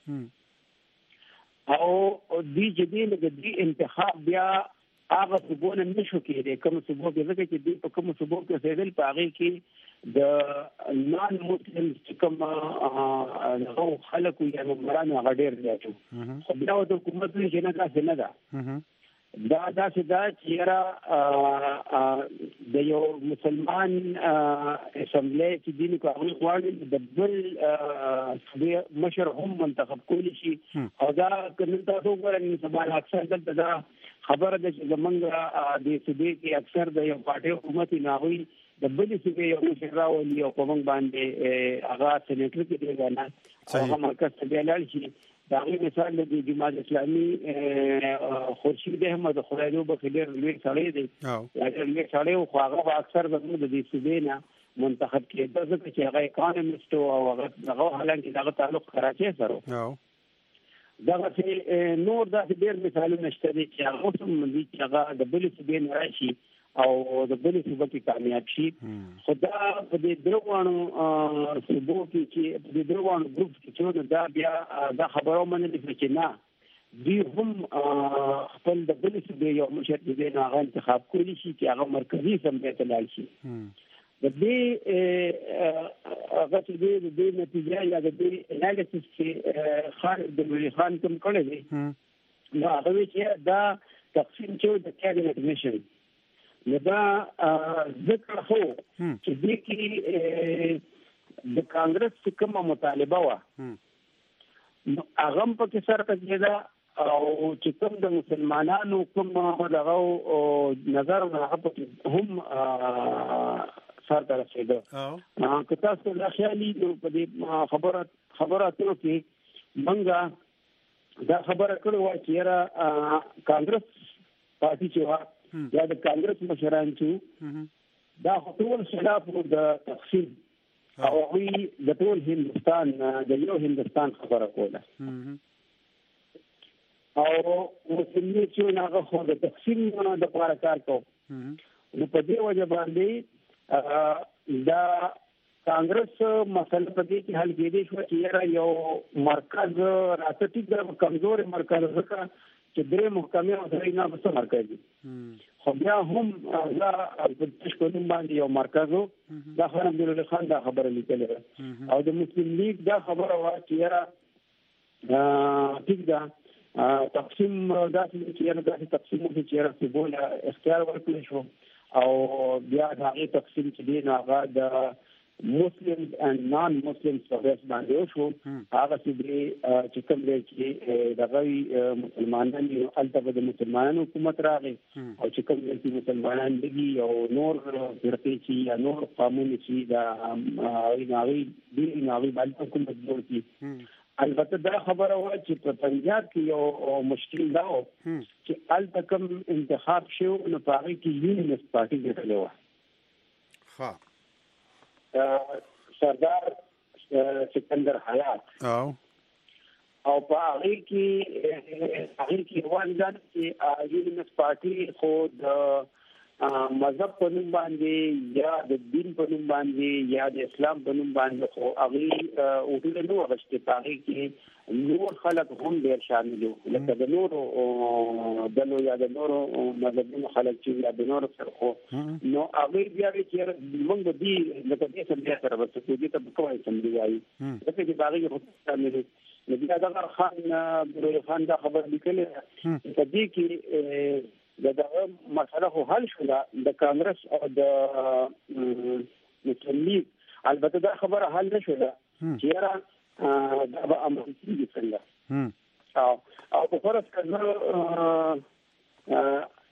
کې او دې جدي د دې انتخاب بیا هغه صوبونه نشو کېږي کوم صوبو کې ځکه چې دې په کوم صوبو کې سیدل پاغي کې د نان مسلم کوم نو خلکو یا ممران هغه ډېر زیاتو خو بیا د حکومت نه دا دا چې را د یو مسلمان اسمبلی چې دین کو هغه غواړي د بل مشر هم منتخب کولی شي او دا کنه تاسو ګورئ سبا اکثر دلته دا خبره ده چې زمونږ د صوبې کې اکثر د یو پارټي حکومت نه وي د بل صوبې یو مشر راولي او په موږ باندې هغه سېنیټر کې دی غواړي هغه مرکز ته بلل شي دا مثال د جماعت اسلامي خورشید احمد خدایو بخیر لوی سړی دی یا لوی سړی خو هغه اکثر زموږ د دې صوبې نه منتخب کېده ځکه چې هغه اکانومیست او هغه حالانکه هغه تعلق کراچۍ سره دغه چې نور د ډېر مثالونه شته چې هغه هم دي چې هغه د بل صوبې نه راشي او د بل صوبې کې کامیاب شي خدا په دې دروغانو صوبو کې چې د دروغانو ګروپ چې دا بیا دا خبرو باندې چې نه دی هم خپل د بل صوبې یو مشر دې نه هغه انتخاب کولی شي چې هغه مرکزی اسمبلی ته لاړ شي د دې هغه چې د نتیجه یا د انالیسس چې خان عبدالولي خان کوم کړی دی نو هغه چې دا تقسیم چې د کابینټ میشن نو دا ذکر هو چې دې کې د کانګرس کومه مطالبه و نو هغه په کې سره کېده او چې کوم د مسلمانانو کوم دغه نظر هم سره رسیدو که تاسو لا خیالي په دې خبراتو کې منګه دا خبره کړو چې را کانګرس پارټي چې یا د کانګرس مشران چې دا ټول خلاف د تقسیم او وی د ټول هندستان د یو هندستان خبره کوله او مسلمانې چې هغه خو د تقسیم د لپاره کار کوي نو په دې وجه باندې دا کانګرس مسله په دې کې حل کېدې شو چې یو مرکز راځي د کمزور مرکز ځکه چې درې محکمې او درې نه بس مرکز دي خو بیا هم دا په تشکیل باندې یو مرکز دا خان عبدالولي خان دا خبره لیکلې او د مسلم لیگ دا خبره وا چې را ټیک دا تقسیم دا چې تقسیم چې را په بوله اختیار ورکړل شو او بیا دا تقسیم چې دی هغه د Muslims and non-Muslims په ورځ باندې شو هغه چې کوم دی چې دغه مسلمانان دي البته د مسلمانانو حکومت راغی او چې کوم دی چې مسلمانان دي او نور فرقې چې یا نور قانون چې دا ناوی باندې حکومت جوړ کی البته دا خبره و چې په پنجاب کې یو مشکل دا و چې البته کوم انتخاب شو نو په هغه کې یونیس پارټي ګټلې و ها سردار سکندر حیات او په هغه کې وانځان چې یونیس پارټي خو د مذهب په نوم باندې یا د دین په نوم باندې یا د اسلام په نوم باندې خو هغه اوټل نو غشته پاره کې نور خلک هم ډیر شامل وو لکه د نورو دلو یا د نورو مذهبي خلک چې یا د نورو سره خو نو هغه بیا چې موږ د دې لکه دې سم سره ورته دې ته کومه سم دی وايي دا چې باغی خو شامل دي بیا دا خان دا خبر لیکلې چې دې کې دا مسله خو حل شو د کانګرس او د مسلم لیگ البته دا خبره حل نشو چې را دا به عمل کیږي څنګه او په فرض کړه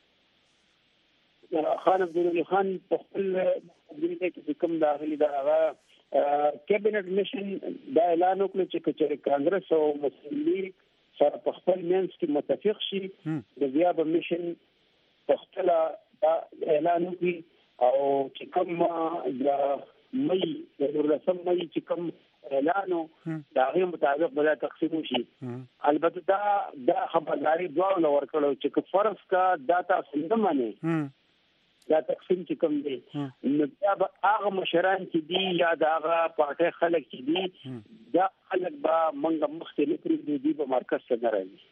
خان عبدالله خان په خپل دې کې کوم داخلي دا کابینټ میشن دا اعلان وکړ چې کانګرس او مسلم لیگ سره په خپل منځ کې متفق شي د بیا به میشن په خپل اعلان وکړي او چې کوم د مې د ورسم مې چې کوم اعلانو دا غي مطابق بل تقسیم شي البته دا خبرداري دوه ورکړو چې فرض کا داتا سندمانه دا تقسیم چې کوم دی نو بیا به هغه مشران چې دي یا دا هغه پارټي خلک چې دي دا خلک به منګه مختلف دي په مرکز څخه راځي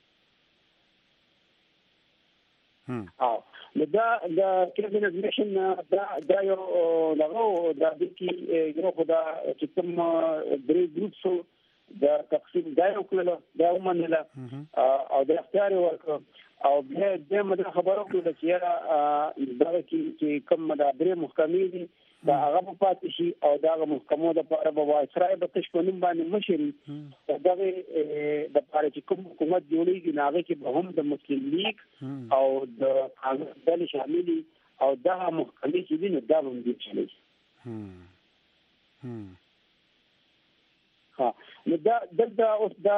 نو دا د کابینټ میشن دا یو دغه د دې کې یو خدای چې کوم درې ګروپسو د تقسیم دا یو کله دا ومنله او د اختیار ورکړ او بیا د مده خبرو کړل چې دا چې کوم د درې محکمې دي دا هغه پاتې شي او دا محکمو د لپاره به وایسرای به تشکونم باندې مشر دغه د لپاره چې کوم حکومت جوړیږي ناغه کې به هم د مسلم لیگ او د کانګرس دل شامل او دا محکمې چې دي نو دا هم دي چې نو دا دلته اوس دا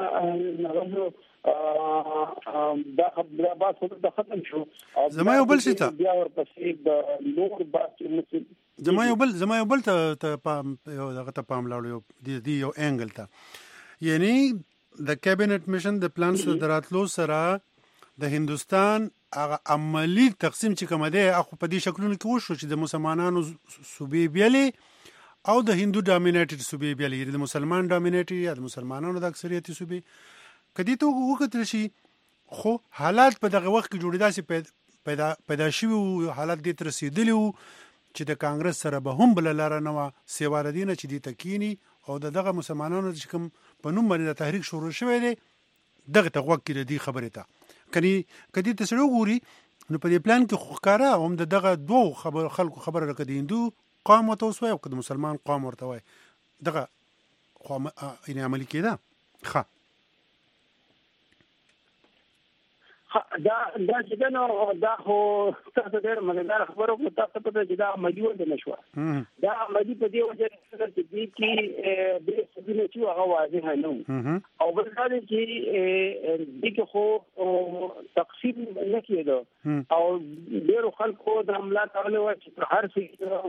دا خبره با ختم شو زما یو بل شته بیا ورپسې د نور باندې زما یو بل ته یو دغه ته پام لاړو دی یو انګل ته یعنی د کابینټ میشن د پلانز دراتلو سره د هندستان هغه عملی تقسیم چې کوم دی اخو په دې شکلونو کې وشو چې د مسلمانانو صوبې بیلې او د هندو ډامینیټډ صوبې بیلې د مسلمان ډامینیټډ یا د مسلمانانو د اکثریت صوبې کدی ته وکړل شي خو حالات په دغه وخت کې جوړیدا سي پیدا شوی حالات دې تر رسیدلی چې د کانګرس سره به هم بل لار نه و سیوار دینه چې دې تکینی او دغه مسلمانانو چې کوم په نوم باندې تحریک شروع شوی دی دغه تغوک کې دې خبره ته کدی ته سره وګوري نو په دې پلان کې خوکارا هم دغه دوه خلکو خبره راکدي هندو قوم وتوسوي او د مسلمان قوم ورته وای دغه خو یې عملي کېده ښه دا چې نو دا خو تاسو ډېر مزیدار خبرو کو تاسو په دې دا عملي ونه نشو دا عملي په دې وجه چې دې کې د سګنه چې هغه واضح نه او بل دا چې دې کې خو تقسیم نه کېده او ډېر خلکو د عمله تعالی و چې هر څه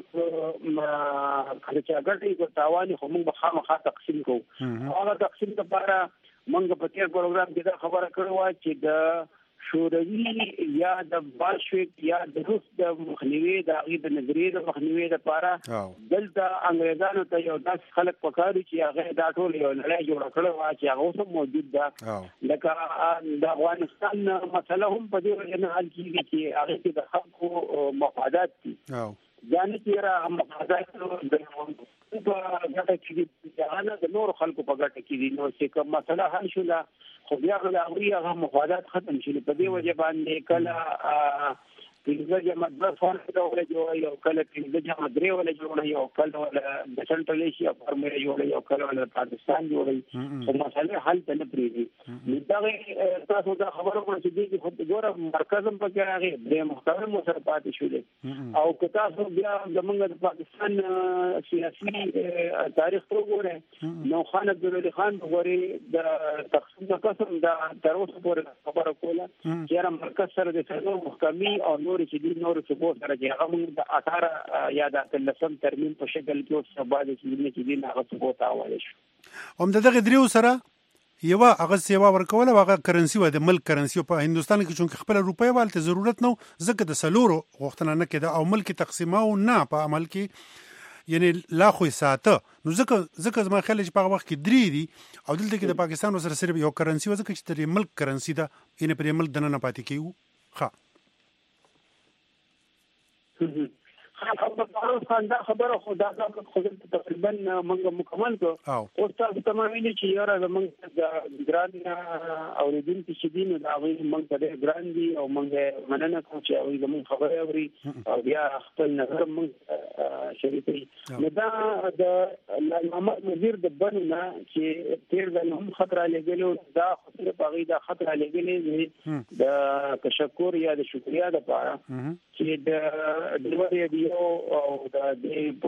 کله چې اگر دې تاوان خو موږ خامخا تقسیم کوو هغه تقسیم لپاره موږ په تیر پروګرام کې دا خبره کړو چې د شوروي یا د بالشویک یا د روس د مخنیوي د غیب نظریې د مخنیوي لپاره دلته انګريزانو ته یو داس خلک پکاري چې هغه دا ټول یو لړۍ جوړ کړو چې هغه هم موجود ده لکه د افغانستان مسله هم په دې وجه نه حل کیږي چې هغه د خلکو مفادات دي ځان چې را مفادات د په ګټه کې دي د نور خلکو په ګټه کې دي نو چې کوم مسله حل شوه خو بیا هغه مفادات ختم شول په دې وجه باندې کله پنځه جمع 10 فارموله ولا جوړي او کله پنځه جمع 3 ولا جوړي او کله ولا د سنټرل ایشیا فارموله جوړي او کله ولا پاکستان جوړي خو مسله حل ته نه پریږي دا تاسو دا خبره کوم چې دې خو ګوره مرکزم پکې راغی د محترم سره پاتې شولې او که تاسو بیا زمونږ د پاکستان سیاسي تاریخ وګورئ نو خان عبدالولي خان وګورئ د تقسیم قسم دا تر اوسه پورې خبره کوله چې مرکز سره د څلور محکمې او نور چې دي نور څه سره چې هغه موږ د 18 یا د 13 ترمیم په شکل کې اوس سبا د چې دي هغه څه تاوال شو هم دغه دریو سره یو هغه سیوا ورکول هغه کرنسی و د ملک کرنسی په هندستان کې چې خپل روپۍ والته ضرورت نو ځکه د سلورو غوښتنه نه کېده او ملک تقسیمه او نه په عمل کې یعنی لا خو ساته نو ځکه زما خیال چې په وخت کې درې دي او دلته کې د پاکستان سره صرف یو کرنسی و ځکه چې د ملک کرنسی دا یعنی پر ملک دنه نه پاتې کیو ها خبره خو دا تقریبا موږ مکمل کو او تاسو تمامین چې یاره موږ د ګران اوریدونکو چې دین دا وی موږ ته ګران دي او موږ مننه کوم چې وی زموږ خبره اوري او بیا خپل نظر موږ شریکي نو دا د محمد وزیر د بنونه چې تیر ځل هم خطر لګلو دا خطر باغی دا خطر لګلې د تشکر یا د شکریا د پاره چې د دوی او د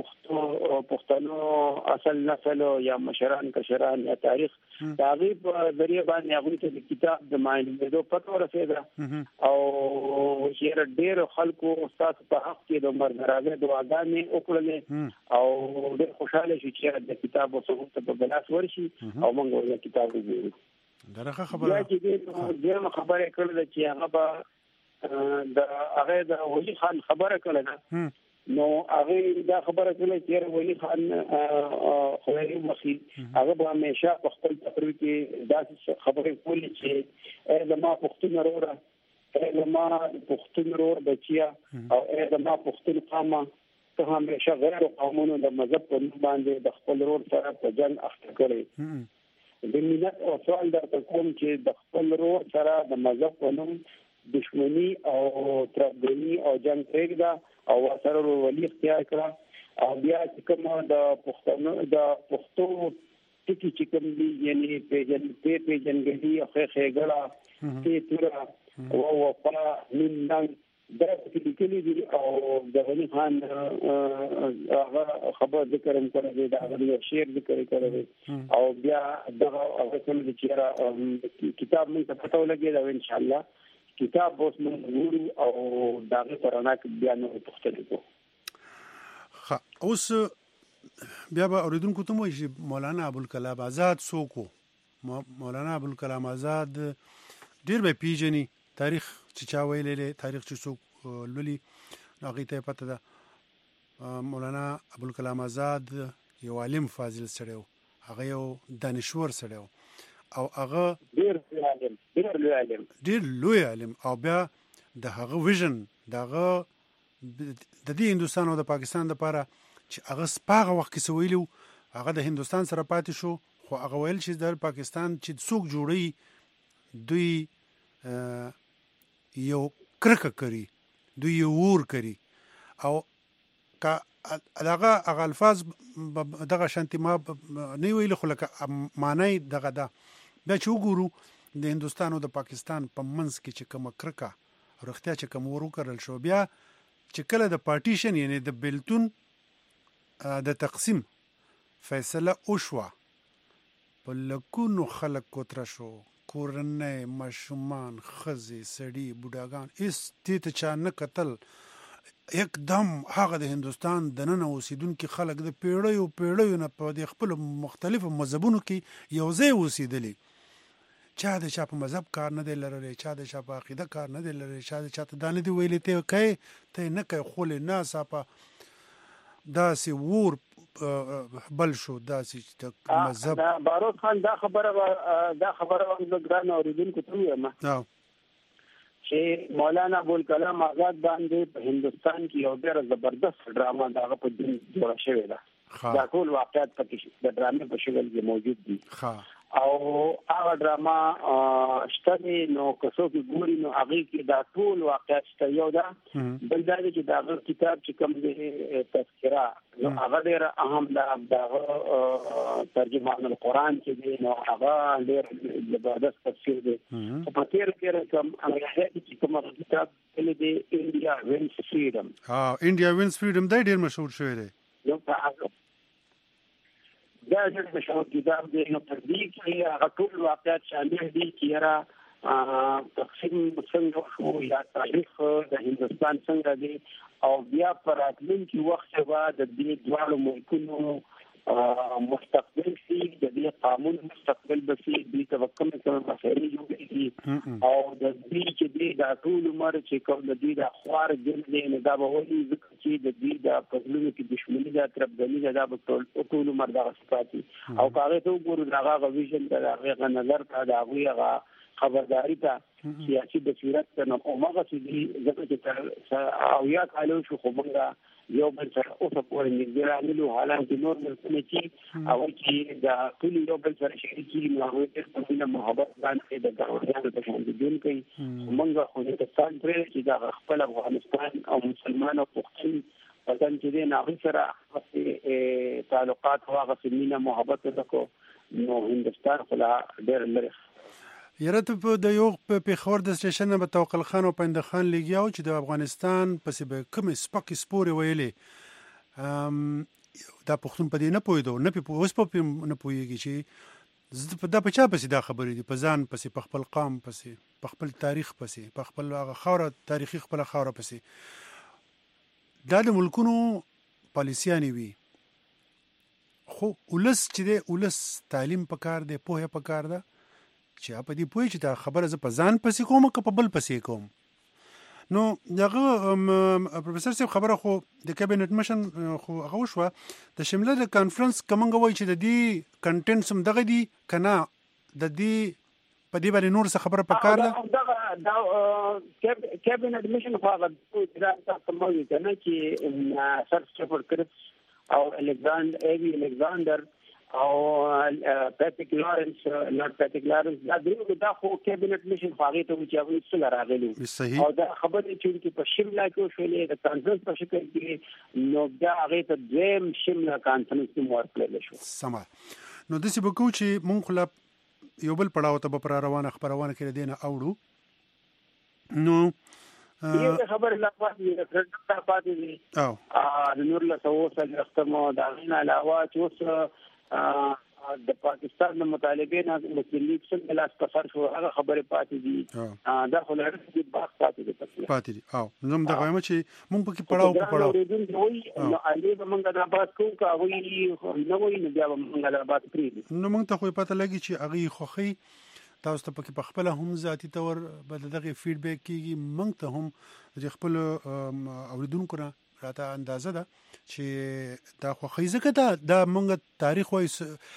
پښتنو اصل نسل یا مشران کشران یا تاریخ تاریخ ذریعہ باندې هغه ته د کتاب د معنی پته ورسېده او شهر ډېر خلکو استاد په حق کې د عمر درازه دعاګانې وکړلې او ډېر خوشاله شي چې د کتاب وسو په بلاس ورشي او موږ د کتاب وګورو درخه خبره چې خبره کړل چې هغه د هغه د ولی خان خبره کړل نو هغه دا خبره کړله چې ولی خان خوري مخي هغه به همیشه په خپل تقریر کې دا خبره کولی چې زما پښتون وروره زما پښتون ورور بچیا او زما پښتون قامه ته همیشه غیر قومونو د مذهب په باندې د خپل ورور سره په جنگ اخته کړي د ملت او سوال درته کوم چې د خپل ورور سره د مذهب په نوم دشمنی او تربګنی او جنگ پرېږده او سره ولی اختیار کړه او بیا چې کوم د پښتو ټکی چې کوم دي یعنی پیژنګلي او خېګړه چې تر او په نن دا چې کلی دي او د غنی خان هغه خبر ذکر هم کړی دا غوړي شعر ذکر کړی او بیا دا هغه کوم چې کتاب موږ ته پته ولګي دا ان شاء الله کتاب اوس موږ ګورو او داغه پرانا بیان پوښتنه کوو اوس بیا به اوریدونکو ته مو چې مولانا ابوالکلام آزاد څوک مولانا ابوالکلام آزاد ډیر به پیژني تاریخ چې چا ویلې تاریخ چې څوک لولي هغه ته پته ده مولانا ابوالکلام آزاد یو عالم فاضل سره و هغه یو دانشور سره و او هغه ډیر لوی عالم او بیا د هغه ویژن دغه د دې هندستان او د پاکستان لپاره چې هغه سپاغه وخت کې سویلو هغه د هندستان سره پاتې شو خو هغه ویل چې د پاکستان چې څوک جوړي دوی یو کرکه کوي دوی یو ور کوي او کا هغه الفاظ دغه شانتي ما نه ویل خو لکه معنی دغه دا بیا چې وګورو د هندستان او د پاکستان په منځ کې چې کومه کرکه ورختیا چې کوم ورو کړل شو بیا چې کله د پارټیشن یعنی د بیلتون د تقسیم فیصله وشوه په لکونو خلک کوتره شو کورنۍ ماشومان ښځې سړي بوډاګان هېڅ دې ته چا نه کتل یکدم هغه د هندستان دننه اوسیدونکي خلک د پیړیو نه په د خپلو مختلفو مذهبونو کې یو ځای اوسېدلي چا د چا په مذهب کار نه دی لرلی چا د چا په عقیده کار نه دی لرلی چا د چا ته دا نه دی ویلی ته کوې ته یې نه کوې خولې ناڅاپه داسې ور بل شو داسې د مذهب بارود خان دا خبره د ګران اوریدونکو ته ویم چې مولانا ابوالکلام آزاد باندې په هندستان کې یو ډېر زبردست ډرامه دغه په دین جوړه شوې ده دا ټول واقعیت پکې د ډرامې په شکل کې موجود دي او هغه ډراما شته نو کسو کې ګوري نو هغه کې دا ټول واقعیت شته. یو دا بل دا چې دا کتاب چې کوم دی تذکرہ نو هغه ډېر اهم دا ترجمان القرآن چې دی نو هغه ډېر زبردست تفسیر دی. په تیر کې کوم هغه چې کوم کتاب دی انډیا وینز فریډم انډیا وینز فریډم دا ډېر مشهور شوی دی. نو دا ډېر مشهور کتاب دی. نو په دې کې هغه ټول واقعیت شامل دي چې را تقسیم څنګه شو یا تاریخ د هندستان څنګه دی او بیا پر راتلونکي وخت بعد د دې دواړو ملکونو مستقبل شي د دې قانون مستقبل بسي د توکم سره مسایل جوړېږي او د دې چې د ټول عمر چې کوم د دې د خوار جن نه دا به ولي ځکه چې د دې د پزلونو کې دښمنی د تربګنی دا به ټول عمر دا صفاتي او هغه ته وګورو دا هغه ویژن دا هغه نظر ته دا هغه خبرداري ته سیاسي بصیرت ته نو هغه چې ځکه چې او یا کالو شو خو موږ یو بل سره اوسه پورې نږدې راغلو حالانکه نور ملکونه چې او چې دا ټول یو بل سره شریکي نو هغه په خپل محبت باندې د ګاونډیانو په شان دي کوي. موږ خو د پاکستان پرې چې دا خپل افغانستان او مسلمان او پښتون وطن چې دی نه سره تعلقات او هغه سمینه محبت وکړو نو هندستان خلا ډېر لري. یره ته د یو په خبر د سټیشن په توکل خان او پند خان لګیاو چې د افغانستان پسې به کوم سپک سپوري ویلې دا پښتون په دې نه پویدو نه په اوس په نه پویږي چې دا په چا پسې دا خبرې دي په ځان پسې په خپل قام پسې په خپل تاریخ پسې په خپل هغه خوره تاریخي خپل خوره پسې دا د ملکونو پالیسیانی وي خو ولس چې دی ولس تعلیم پکار دی پوهه پکار ده چې په دې پوه چې دا خبره ز په ځان پسې کوم که په بل پسې کوم. نو دغه پروفیسور صاحب خبره خو د کابینټ مشن خو هغه شو د شمله د کانفرنس کومنګ وای چې د دې کنټینټ سم دغه دی کنه د دې په دې باندې نور څه خبره پکار ده دا کابینټ مشن خو هغه د تاسو موضوع کنه چې سر سټفورد کرپس او الکساندر او پیټریک لارنس نوٹ پیټریک لارنس دا د خو کابینټ مشن فاغې ته چې هغه څه راغلي او دا خبرې چې په شمله کې شولې د کانفرنس په شکل کې نو دا هغه ته دیم شمله کانفرنس کې ورکړل شو. سم نو د څه بکو چې مونږ خپل یو بل پړاو ته په روانه خبرونه کې دینه اوړو نو دې خبر لا پاتې دي او د نور له سوسه راستمو دا نه علاوه چې د پاکستان د مطالبې نه مسلم لیگ څنګه لاس پسر شو هغه خبره پاتې دي دا خو لري چې باغ پاتې دي او نوم دا وایم چې مونږ پکې پړاو نو علي به مونږ دا بات کوو کا وی نو وی نه بیا مونږ دا بات پری نو مونږ ته خو پته لګي چې هغه خوخي تاسو ته پکې په خپل هم ذاتی تور بل دغه فیډبیک کیږي مونږ ته هم د خپل اوریدونکو نه راته اندازه ده چې دا خو خیزه دا مونږ تاریخ وایي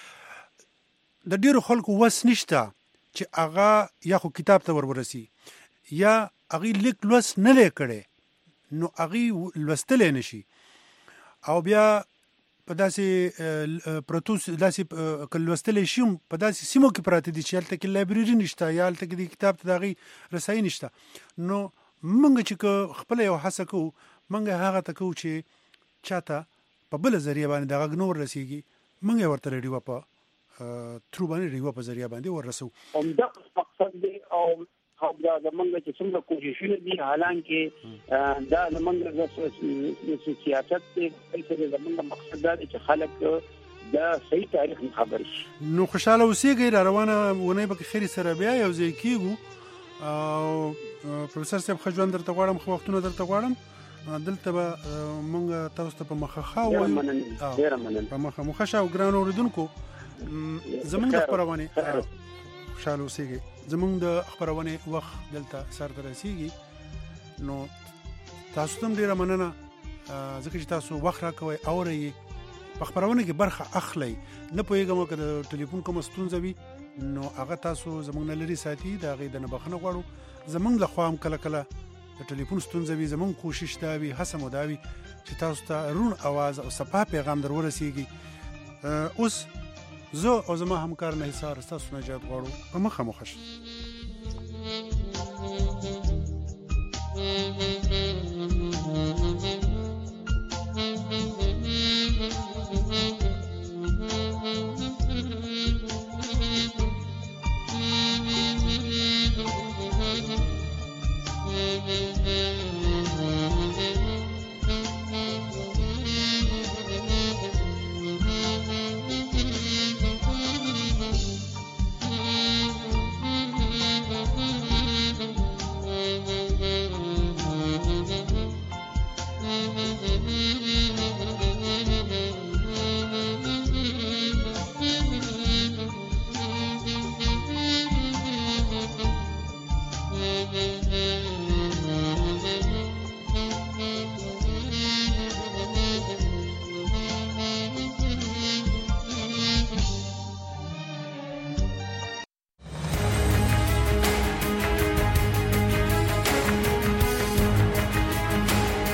د ډیرو خلکو وس نشته چې هغه یا خو کتاب ته ورورسي یا هغه لیک لوس نه لیکړي نو هغه لوستل نشي او بیا په داسې پروتوس داسې کلوستل شي په داسې سیمو کې پراته دي چې هلته کې لایبرری نشته یا هلته کې د کتاب ته دغه رسایي نشته نو مونږ چې خپل یو هڅه کوو مونږ هغه ته کوو چې چاته په بل ذریعہ باندې دغه نور رسیږي مونږ ورته ریډیو په ترو باندې ریډیو په ذریعہ باندې ورسو دا مقصد دی او دا زمونږ چې څومره کوششونه دي حالانکه دا زمونږ د سیاست په زمونږ مقصد دا چې خلک دا صحیح تاریخ خبر شي نو خوشاله اوسېږئ روانه ونه به خیر سره بیا یو ځای کېږو او پروفیسور صاحب خجوان درته غواړم خو وختونه درته غواړم دلته به مونږ تاسو ته په مخه خاو په مخه مخه او ګران اوریدونکو زمونږ د خبرونه خوشاله اوسېږئ زمونږ د خبرونه وخت دلته سر ته رسیږي نو تاسو ته ډیره مننه ځکه چې تاسو وخت راکوي اورئ په خبرونه کې برخه اخلي نه پوهیږم که د ټلیفون کوم ستونزه وي نو هغه تاسو زمونږ نه لري ساتي دا غي د نه بخنه غواړو زمونږ له خوا هم کله کله د ټلیفون ستونزه وي زمونږ کوشش دا وي هڅه مو دا وي چې تاسو ته رون आवाज او صفه پیغام در ورسیږي اوس زه او زما همکار نثار تاسو نه جواب غواړو په مخه مخه